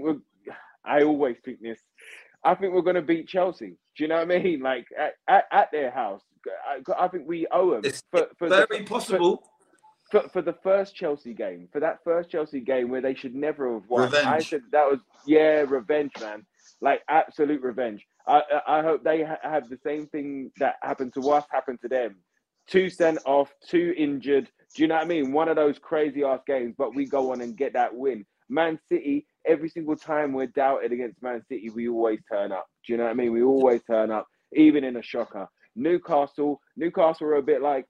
I always think this. I think we're going to beat Chelsea. Do you know what I mean? Like, at their house. I think we owe them. It's very possible. For the first Chelsea game, for that first Chelsea game where they should never have won. Revenge. I said that was, revenge, man. Like, absolute revenge. I hope they have the same thing that happened to us, happen to them. 2 sent off, 2 injured. Do you know what I mean? One of those crazy-ass games, but we go on and get that win. Man City, every single time we're doubted against Man City, we always turn up. Do you know what I mean? We always turn up, even in a shocker. Newcastle are a bit like this.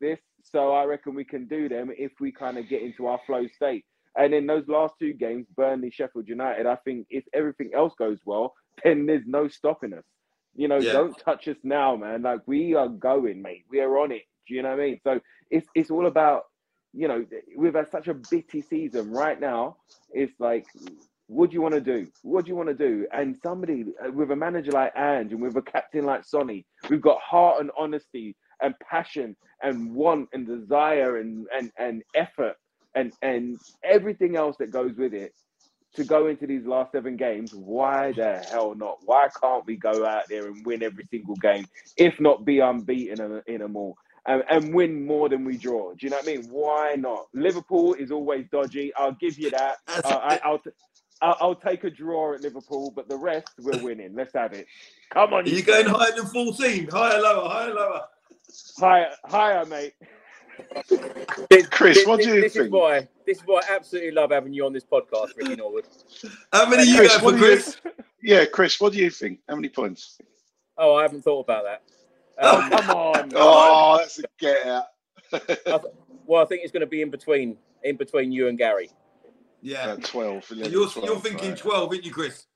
So I reckon we can do them if we kind of get into our flow state. And in those last 2 games, Burnley, Sheffield United, I think if everything else goes well, then there's no stopping us. You know, don't touch us now, man. Like, we are going, mate. We are on it. Do you know what I mean? So it's all about, you know, we've had such a bitty season right now. It's like, what do you want to do? What do you want to do? And somebody with a manager like Ange and with a captain like Sonny, we've got heart and honesty and passion and want and desire and effort and everything else that goes with it to go into these last 7 games. Why the hell not? Why can't we go out there and win every single game, if not be unbeaten in them all, and win more than we draw? Do you know what I mean? Why not? Liverpool is always dodgy. I'll give you that. I'll take a draw at Liverpool, but the rest we're winning. Let's have it. Come on. Are you going higher than 14? Higher, lower, higher, lower? Higher, mate. Chris, what do you think? This is why I absolutely love having you on this podcast, Ricky Norwood. How many you got for Chris? Yeah, Chris, what do you think? How many points? Oh, I haven't thought about that. Come on. Oh, that's a get out. I think it's going to be in between you and Gary. Yeah, 12. 11, you're 12, thinking right. 12, aren't you, Chris?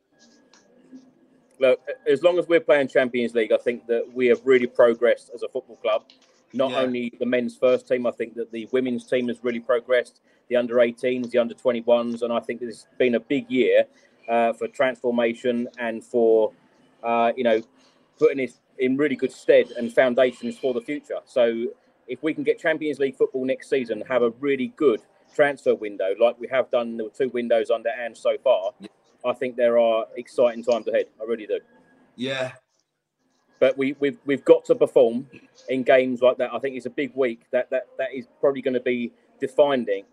Look, as long as we're playing Champions League, I think that we have really progressed as a football club. Not only the men's first team, I think that the women's team has really progressed, the under-18s, the under-21s, and I think this has been a big year for transformation and for, putting this in really good stead and foundations for the future. So if we can get Champions League football next season, have a really good transfer window like we have done the 2 windows under Ange so far, I think there are exciting times ahead. I really do. Yeah. But we've got to perform in games like that. I think it's a big week. That is probably going to be defining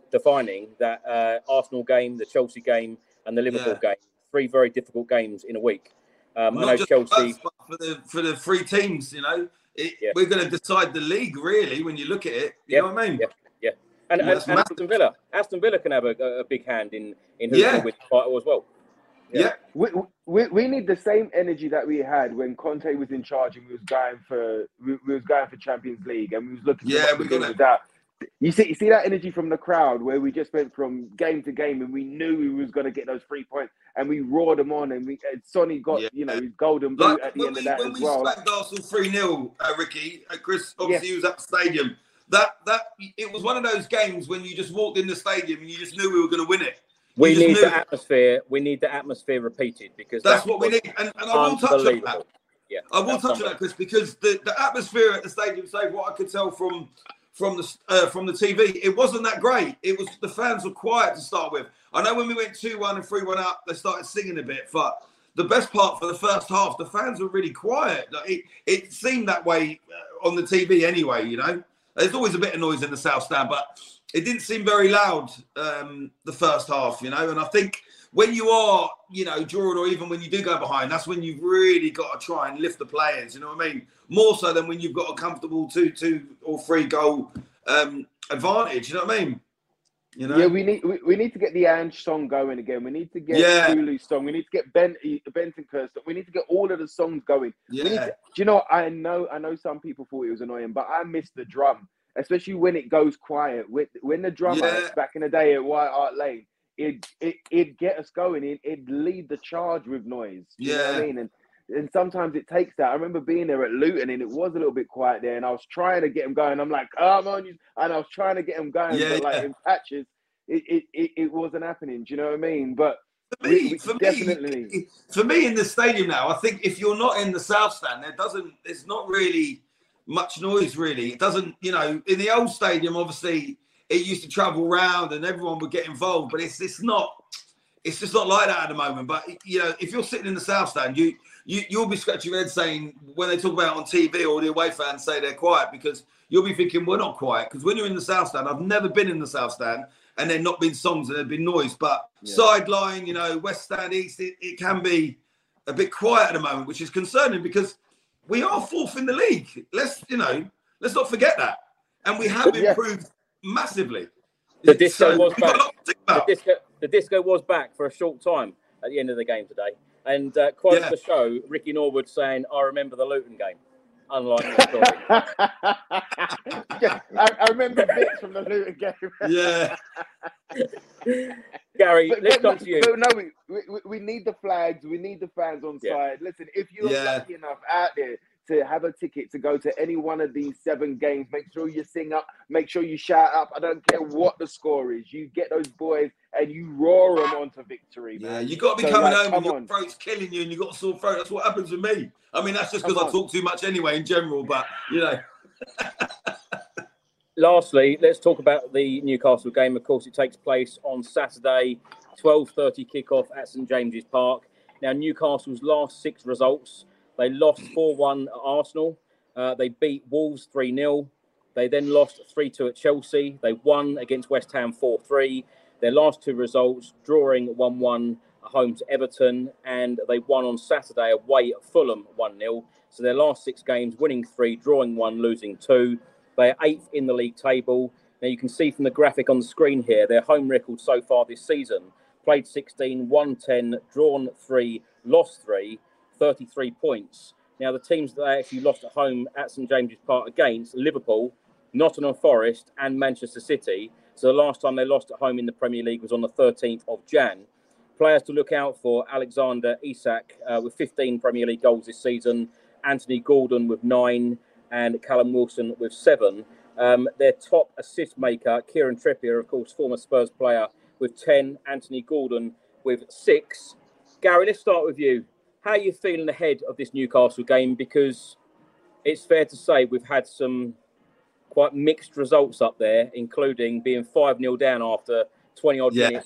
that Arsenal game, the Chelsea game, and the Liverpool game. 3 very difficult games in a week. I know Chelsea. For the 3 teams, you know, we're going to decide the league really when you look at it. You know what I mean? Yeah. And Aston Villa can have a big hand in who's going to win the title as well. Yeah. We need the same energy that we had when Conte was in charge and we was going for Champions League and we was looking for You see that energy from the crowd where we just went from game to game and we knew we was going to get those 3 points and we roared them on and Sonny got his golden boot at the end of that as well. When we smacked Arsenal 3-0, Ricky, Chris, obviously he was at the stadium. That it was one of those games when you just walked in the stadium and you just knew we were going to win it. We need the atmosphere. We need the atmosphere repeated because that's what we need. And I will touch on that. Yeah, I will touch on that, Chris, because the atmosphere at the stadium, say what I could tell from the TV, it wasn't that great. It was the fans were quiet to start with. I know when we went 2-1 and 3-1 up, they started singing a bit. But the best part for the first half, the fans were really quiet. Like it seemed that way on the TV anyway. You know, there's always a bit of noise in the South Stand, but it didn't seem very loud the first half, you know. And I think when you are, you know, drawing or even when you do go behind, that's when you've really got to try and lift the players, you know what I mean? More so than when you've got a comfortable 2 or 3 goal advantage, you know what I mean? You know? Yeah, we need to get the Ange song going again. We need to get Lulu's song. We need to get Bentancur's song. We need to get all of the songs going. Yeah. Do you know? I know some people thought it was annoying, but I miss the drum. Especially when it goes quiet. When the drummer back in the day at White Hart Lane, it'd get us going. It'd lead the charge with noise. You know what I mean? And sometimes it takes that. I remember being there at Luton and it was a little bit quiet there and I was trying to get them going. I'm like, come on. And I was trying to get them going. But in patches, it wasn't happening. Do you know what I mean? But for me in the stadium now, I think if you're not in the South Stand, there's not really much noise really. It doesn't, you know, in the old stadium, obviously it used to travel round and everyone would get involved, but it's just not like that at the moment. But you know, if you're sitting in the South Stand, you'll be scratching your head saying when they talk about it on TV or the away fans say they're quiet, because you'll be thinking we're not quiet, because when you're in the South Stand, I've never been in the South Stand and there not been songs and there've been noise, but sideline, you know, West Stand, East, it can be a bit quiet at the moment, which is concerning because we are 4th in the league. Let's not forget that. And we have improved massively. The disco was back. The disco was back for a short time at the end of the game today. And quote the show, Ricky Norwood saying, I remember the Luton game. unlike your story. I remember bits from the Luton game. Yeah. Gary, let's come to you. But no, we need the flags. We need the fans on side. Listen, if you're lucky enough out there to have a ticket to go to any one of these 7 games, make sure you sing up, make sure you shout up. I don't care what the score is. You get those boys and you roar them onto victory, man. Yeah, you got to be coming home and your throat's killing you and you got a sore throat. That's what happens with me. I mean, that's just because I talk too much anyway in general, but, you know. Lastly, let's talk about the Newcastle game. Of course, it takes place on Saturday, 12:30 kickoff at St James's Park. Now, Newcastle's last 6 results, they lost 4-1 at Arsenal. They beat Wolves 3-0. They then lost 3-2 at Chelsea. They won against West Ham 4-3. Their last 2 results, drawing 1-1 at home to Everton, and they won on Saturday away at Fulham 1-0. So their last 6 games, winning 3, drawing 1, losing 2. They are 8th in the league table. Now you can see from the graphic on the screen here, their home record so far this season, played 16, won 10, drawn 3, lost 3, 33 points. Now the teams that they actually lost at home at St James's Park against, Liverpool, Nottingham Forest and Manchester City. So the last time they lost at home in the Premier League was on the 13th of Jan. Players to look out for: Alexander Isak with 15 Premier League goals this season, Anthony Gordon with 9, and Callum Wilson with 7. Their top assist maker, Kieran Trippier, of course, former Spurs player, with 10. Anthony Gordon with 6. Gary, let's start with you. How are you feeling ahead of this Newcastle game? Because it's fair to say we've had some quite mixed results up there, including being 5-0 down after 20-odd minutes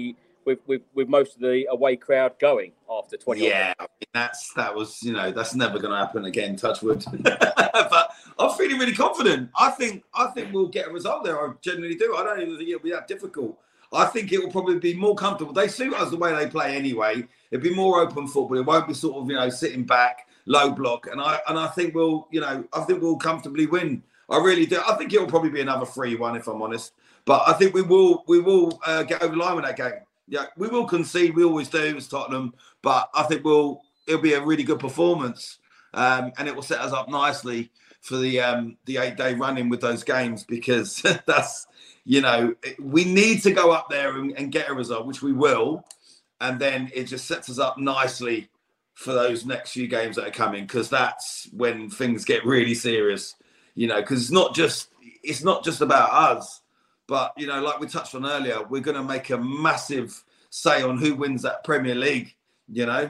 with most of the away crowd going after 20 odd minutes. I mean, that was, you know, that's never going to happen again, touch wood. But I'm feeling really confident. I think we'll get a result there. I genuinely do. I don't even think it'll be that difficult. I think it will probably be more comfortable. They suit us the way they play anyway. It'll be more open football. It won't be sort of, you know, sitting back, low block. And I think we'll comfortably win. I really do. I think it will probably be another 3-1 if I'm honest. But I think we will get over the line with that game. Yeah, we will concede. We always do as Tottenham. But I think it'll be a really good performance. And it will set us up nicely for the 8-day run-in with those games, because that's, you know, we need to go up there and get a result, which we will. And then it just sets us up nicely for those next few games that are coming, because that's when things get really serious, you know, because it's not just about us. But, you know, like we touched on earlier, we're going to make a massive say on who wins that Premier League, you know.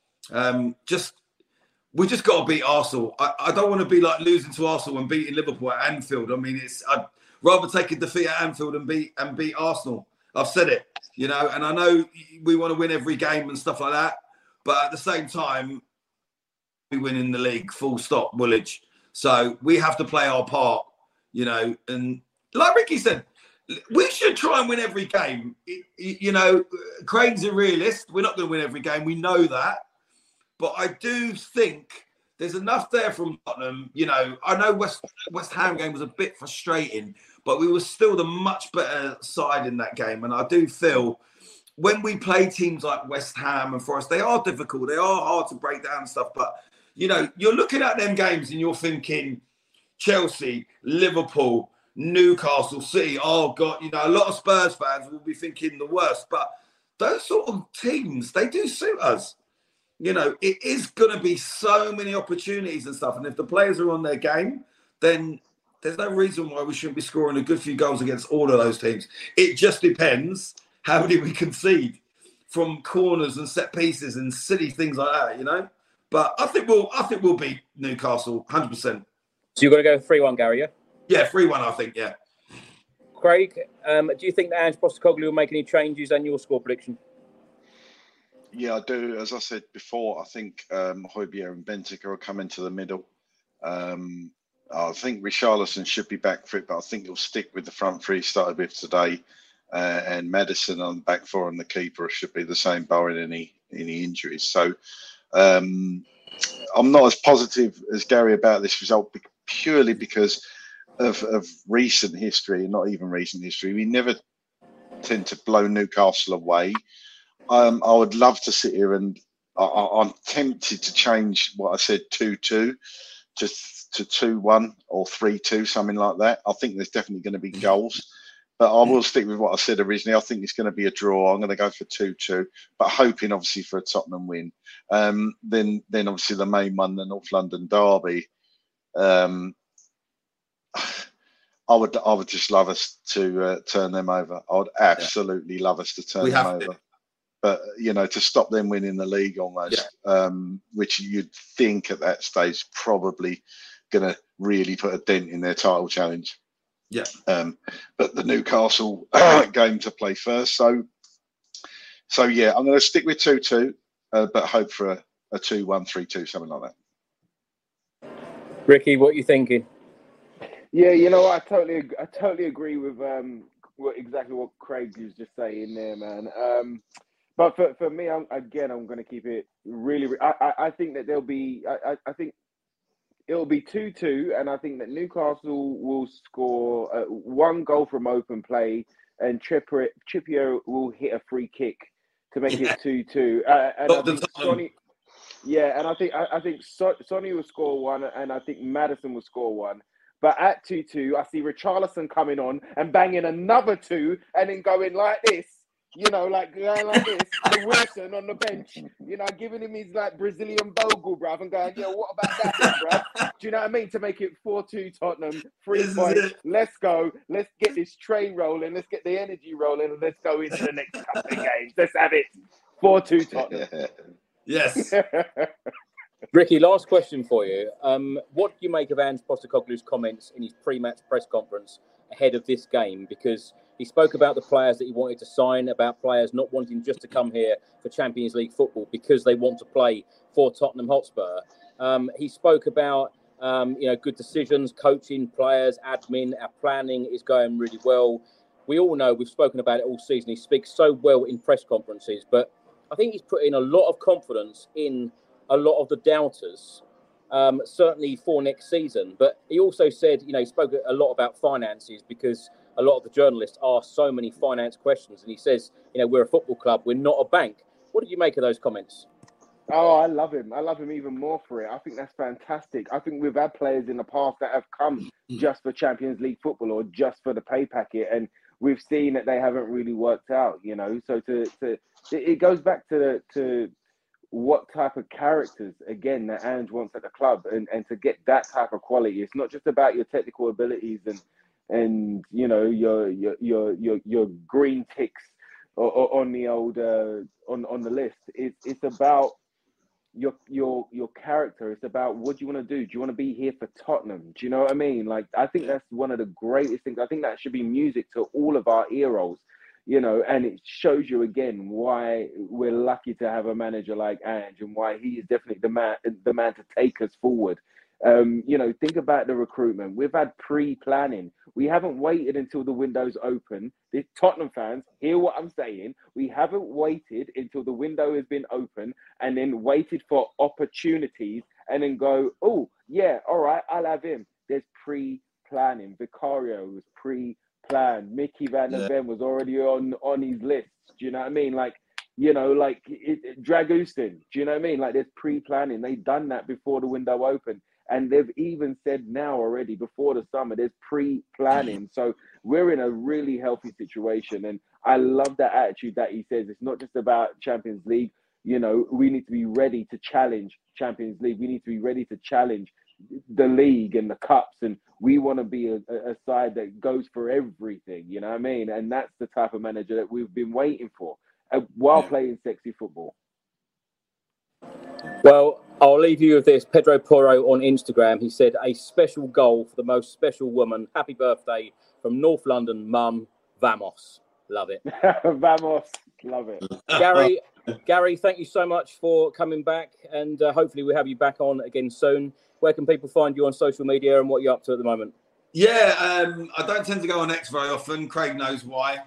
We just got to beat Arsenal. I don't want to be like losing to Arsenal and beating Liverpool at Anfield. I mean, I'd rather take a defeat at Anfield and beat Arsenal. I've said it, you know, and I know we want to win every game and stuff like that. But at the same time, we win in the league, full stop, Woolwich. So we have to play our part, you know. And like Ricky said, we should try and win every game. You know, Craig's a realist. We're not going to win every game. We know that. But I do think there's enough there from Tottenham. You know, I know West Ham game was a bit frustrating, but we were still the much better side in that game. And I do feel when we play teams like West Ham and Forest, they are difficult. They are hard to break down and stuff. But, you know, you're looking at them games and you're thinking Chelsea, Liverpool, Newcastle, City. Oh, God, you know, a lot of Spurs fans will be thinking the worst. But those sort of teams, they do suit us. You know, it is going to be so many opportunities and stuff. And if the players are on their game, then there's no reason why we shouldn't be scoring a good few goals against all of those teams. It just depends how many we concede from corners and set pieces and silly things like that, you know. But I think we'll beat Newcastle 100%. So you're going to go 3-1, Gary, yeah? Yeah, 3-1, I think, yeah. Craig, do you think that Ange Postecoglou will make any changes and your score prediction? Yeah, I do. As I said before, I think Højbjerg and Bentancur will come into the middle. I think Richarlison should be back for it, but I think he'll stick with the front three he started with today. And Maddison on the back four and the keeper should be the same, barring any injuries. So I'm not as positive as Gary about this result purely because of recent history, not even recent history. We never tend to blow Newcastle away. I would love to sit here and I'm tempted to change what I said 2-2 to 2-1 or 3-2, something like that. I think there's definitely going to be goals. But I will stick with what I said originally. I think it's going to be a draw. I'm going to go for 2-2, but hoping obviously for a Tottenham win. Then obviously the main one, the North London derby. I would just love us to turn them over. I would absolutely love us to turn them over. But to stop them winning the league almost, which you'd think at that stage probably going to really put a dent in their title challenge. Yeah. But the Newcastle game to play first. So yeah, I'm going to stick with 2-2, but hope for a 2-1, 3-2, something like that. Ricky, what are you thinking? Yeah, I totally agree with exactly what Craig was just saying there, man. But for me, I'm going to keep it really. I think that there'll be. I think it'll be 2-2, and I think that Newcastle will score one goal from open play, and Trippier will hit a free kick to make it 2-2. And I think Sonny, and I think Sonny will score one, and I think Maddison will score one. But at 2-2, I see Richarlison coming on and banging another 2, and then going like this. Like this, and Wilson on the bench, giving him his Brazilian bogle, bruv, and going, what about that, bruv? Do you know what I mean? To make it 4-2 Tottenham, 3 points. Let's go. Let's get this train rolling. Let's get the energy rolling, and let's go into the next couple of games. Let's have it. 4-2 Tottenham. Yes. Ricky, last question for you. What do you make of Ange Postecoglou's comments in his pre-match press conference ahead of this game? Because he spoke about the players that he wanted to sign, about players not wanting just to come here for Champions League football because they want to play for Tottenham Hotspur. He spoke about, good decisions, coaching, players, admin, our planning is going really well. We all know, we've spoken about it all season, he speaks so well in press conferences, but I think he's put in a lot of confidence in a lot of the doubters, certainly for next season. But he also said, he spoke a lot about finances because a lot of the journalists ask so many finance questions. And he says, we're a football club, we're not a bank. What did you make of those comments? Oh, I love him. I love him even more for it. I think that's fantastic. I think we've had players in the past that have come just for Champions League football or just for the pay packet. And we've seen that they haven't really worked out, So it goes back to what type of characters, again, that Ange wants at the club, and to get that type of quality. It's not just about your technical abilities and your green ticks on the old on the list. It's about your character. It's about what do you want to do. Do you want to be here for Tottenham? Do you know what I mean? I think that's one of the greatest things. I think that should be music to all of our ear rolls. And it shows you again why we're lucky to have a manager like Ange, and why he is definitely the man to take us forward. Think about the recruitment. We've had pre-planning. We haven't waited until the window's open. The Tottenham fans, hear what I'm saying. We haven't waited until the window has been open and then waited for opportunities and then go, oh, yeah, all right, I'll have him. There's pre-planning. Vicario was pre-planned. Mickey Van der Ven was already on his list. Do you know what I mean? Dragustin. Do you know what I mean? There's pre-planning. They've done that before the window opened. And they've even said now already, before the summer, there's pre-planning. So we're in a really healthy situation. And I love that attitude that he says. It's not just about Champions League. We need to be ready to challenge Champions League. We need to be ready to challenge the league and the cups. And we want to be a side that goes for everything. You know what I mean? And that's the type of manager that we've been waiting for while playing sexy football. Well, I'll leave you with this. Pedro Porro on Instagram, he said, a special goal for the most special woman. Happy birthday from North London, Mum. Vamos. Love it. Vamos. Love it. Gary, thank you so much for coming back, and hopefully we'll have you back on again soon. Where can people find you on social media and what you're up to at the moment? Yeah, I don't tend to go on X very often. Craig knows why.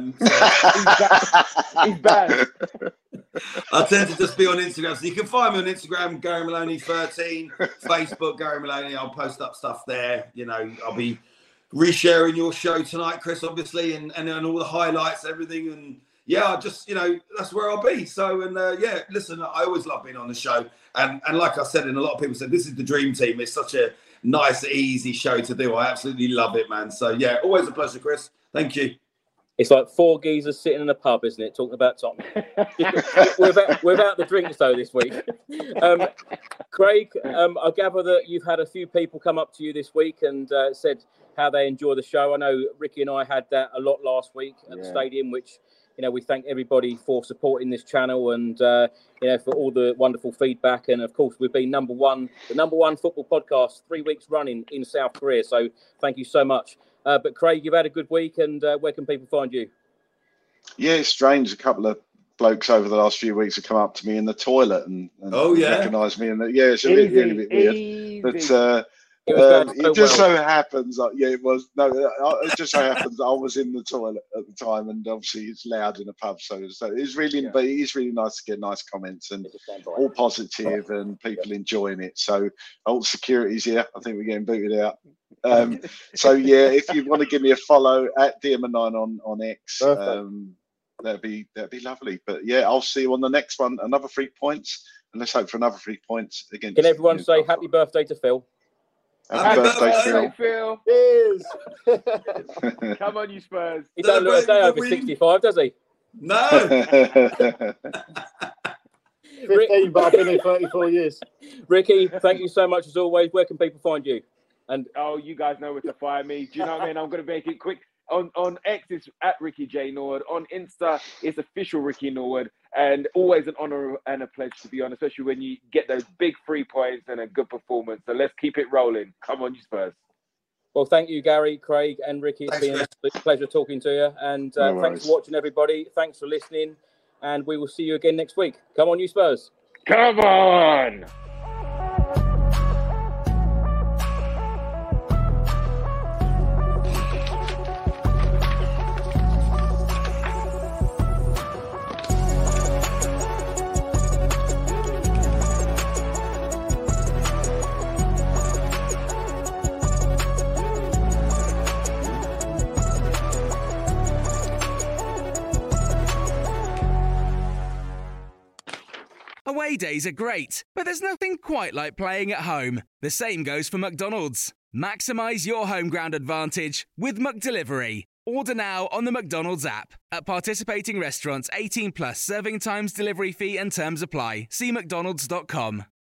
He's bad. I tend to just be on Instagram. So you can find me on Instagram, Gary Maloney 13, Facebook, Gary Maloney. I'll post up stuff there. I'll be resharing your show tonight, Chris, obviously, and all the highlights, everything. And yeah, I just, that's where I'll be. So, and yeah, listen, I always love being on the show. And like I said, and a lot of people said, this is the dream team. It's such a nice, easy show to do. I absolutely love it, man. So, yeah, always a pleasure, Chris. Thank you. It's like four geezers sitting in a pub, isn't it? Talking about Tottenham. we're about the drinks, though, this week. Craig, I gather that you've had a few people come up to you this week and said how they enjoy the show. I know Ricky and I had that a lot last week at the stadium, which, we thank everybody for supporting this channel and, for all the wonderful feedback. And, of course, we've been the number one football podcast 3 weeks running in South Korea. So thank you so much. But Craig, you've had a good week, and where can people find you? Yeah, it's strange. A couple of blokes over the last few weeks have come up to me in the toilet and recognised me. And it's a really bit weird. But it just so happens, it was. No, it just so happens I was in the toilet at the time, and obviously it's loud in a pub. So it's really, but it is really nice to get nice comments and all positive and people enjoying it. So all security's here. I think we're getting booted out. So yeah, if you want to give me a follow at DM9 on X, that'd be lovely. But yeah, I'll see you on the next one. Another 3 points, and let's hope for another 3 points again. Can everyone say happy birthday to Phil? Happy birthday, Phil. Cheers. Come on, you Spurs. He don't look a day over 65, does he? No. 15, but I've been here 34 years. Ricky, thank you so much as always. Where can people find you? And you guys know where to find me. Do you know what I mean? I'm going to make it quick. On X, it's at Ricky J. Norwood. On Insta, it's official Ricky Norwood. And always an honour and a pledge to be on, especially when you get those big 3 points and a good performance. So let's keep it rolling. Come on, you Spurs. Well, thank you, Gary, Craig, and Ricky. It's been an absolute pleasure talking to you. And thanks for watching, everybody. Thanks for listening. And we will see you again next week. Come on, you Spurs. Come on. Away days are great, but there's nothing quite like playing at home. The same goes for McDonald's. Maximise your home ground advantage with McDelivery. Order now on the McDonald's app. At participating restaurants, 18 plus serving times, delivery fee and terms apply. See mcdonalds.com.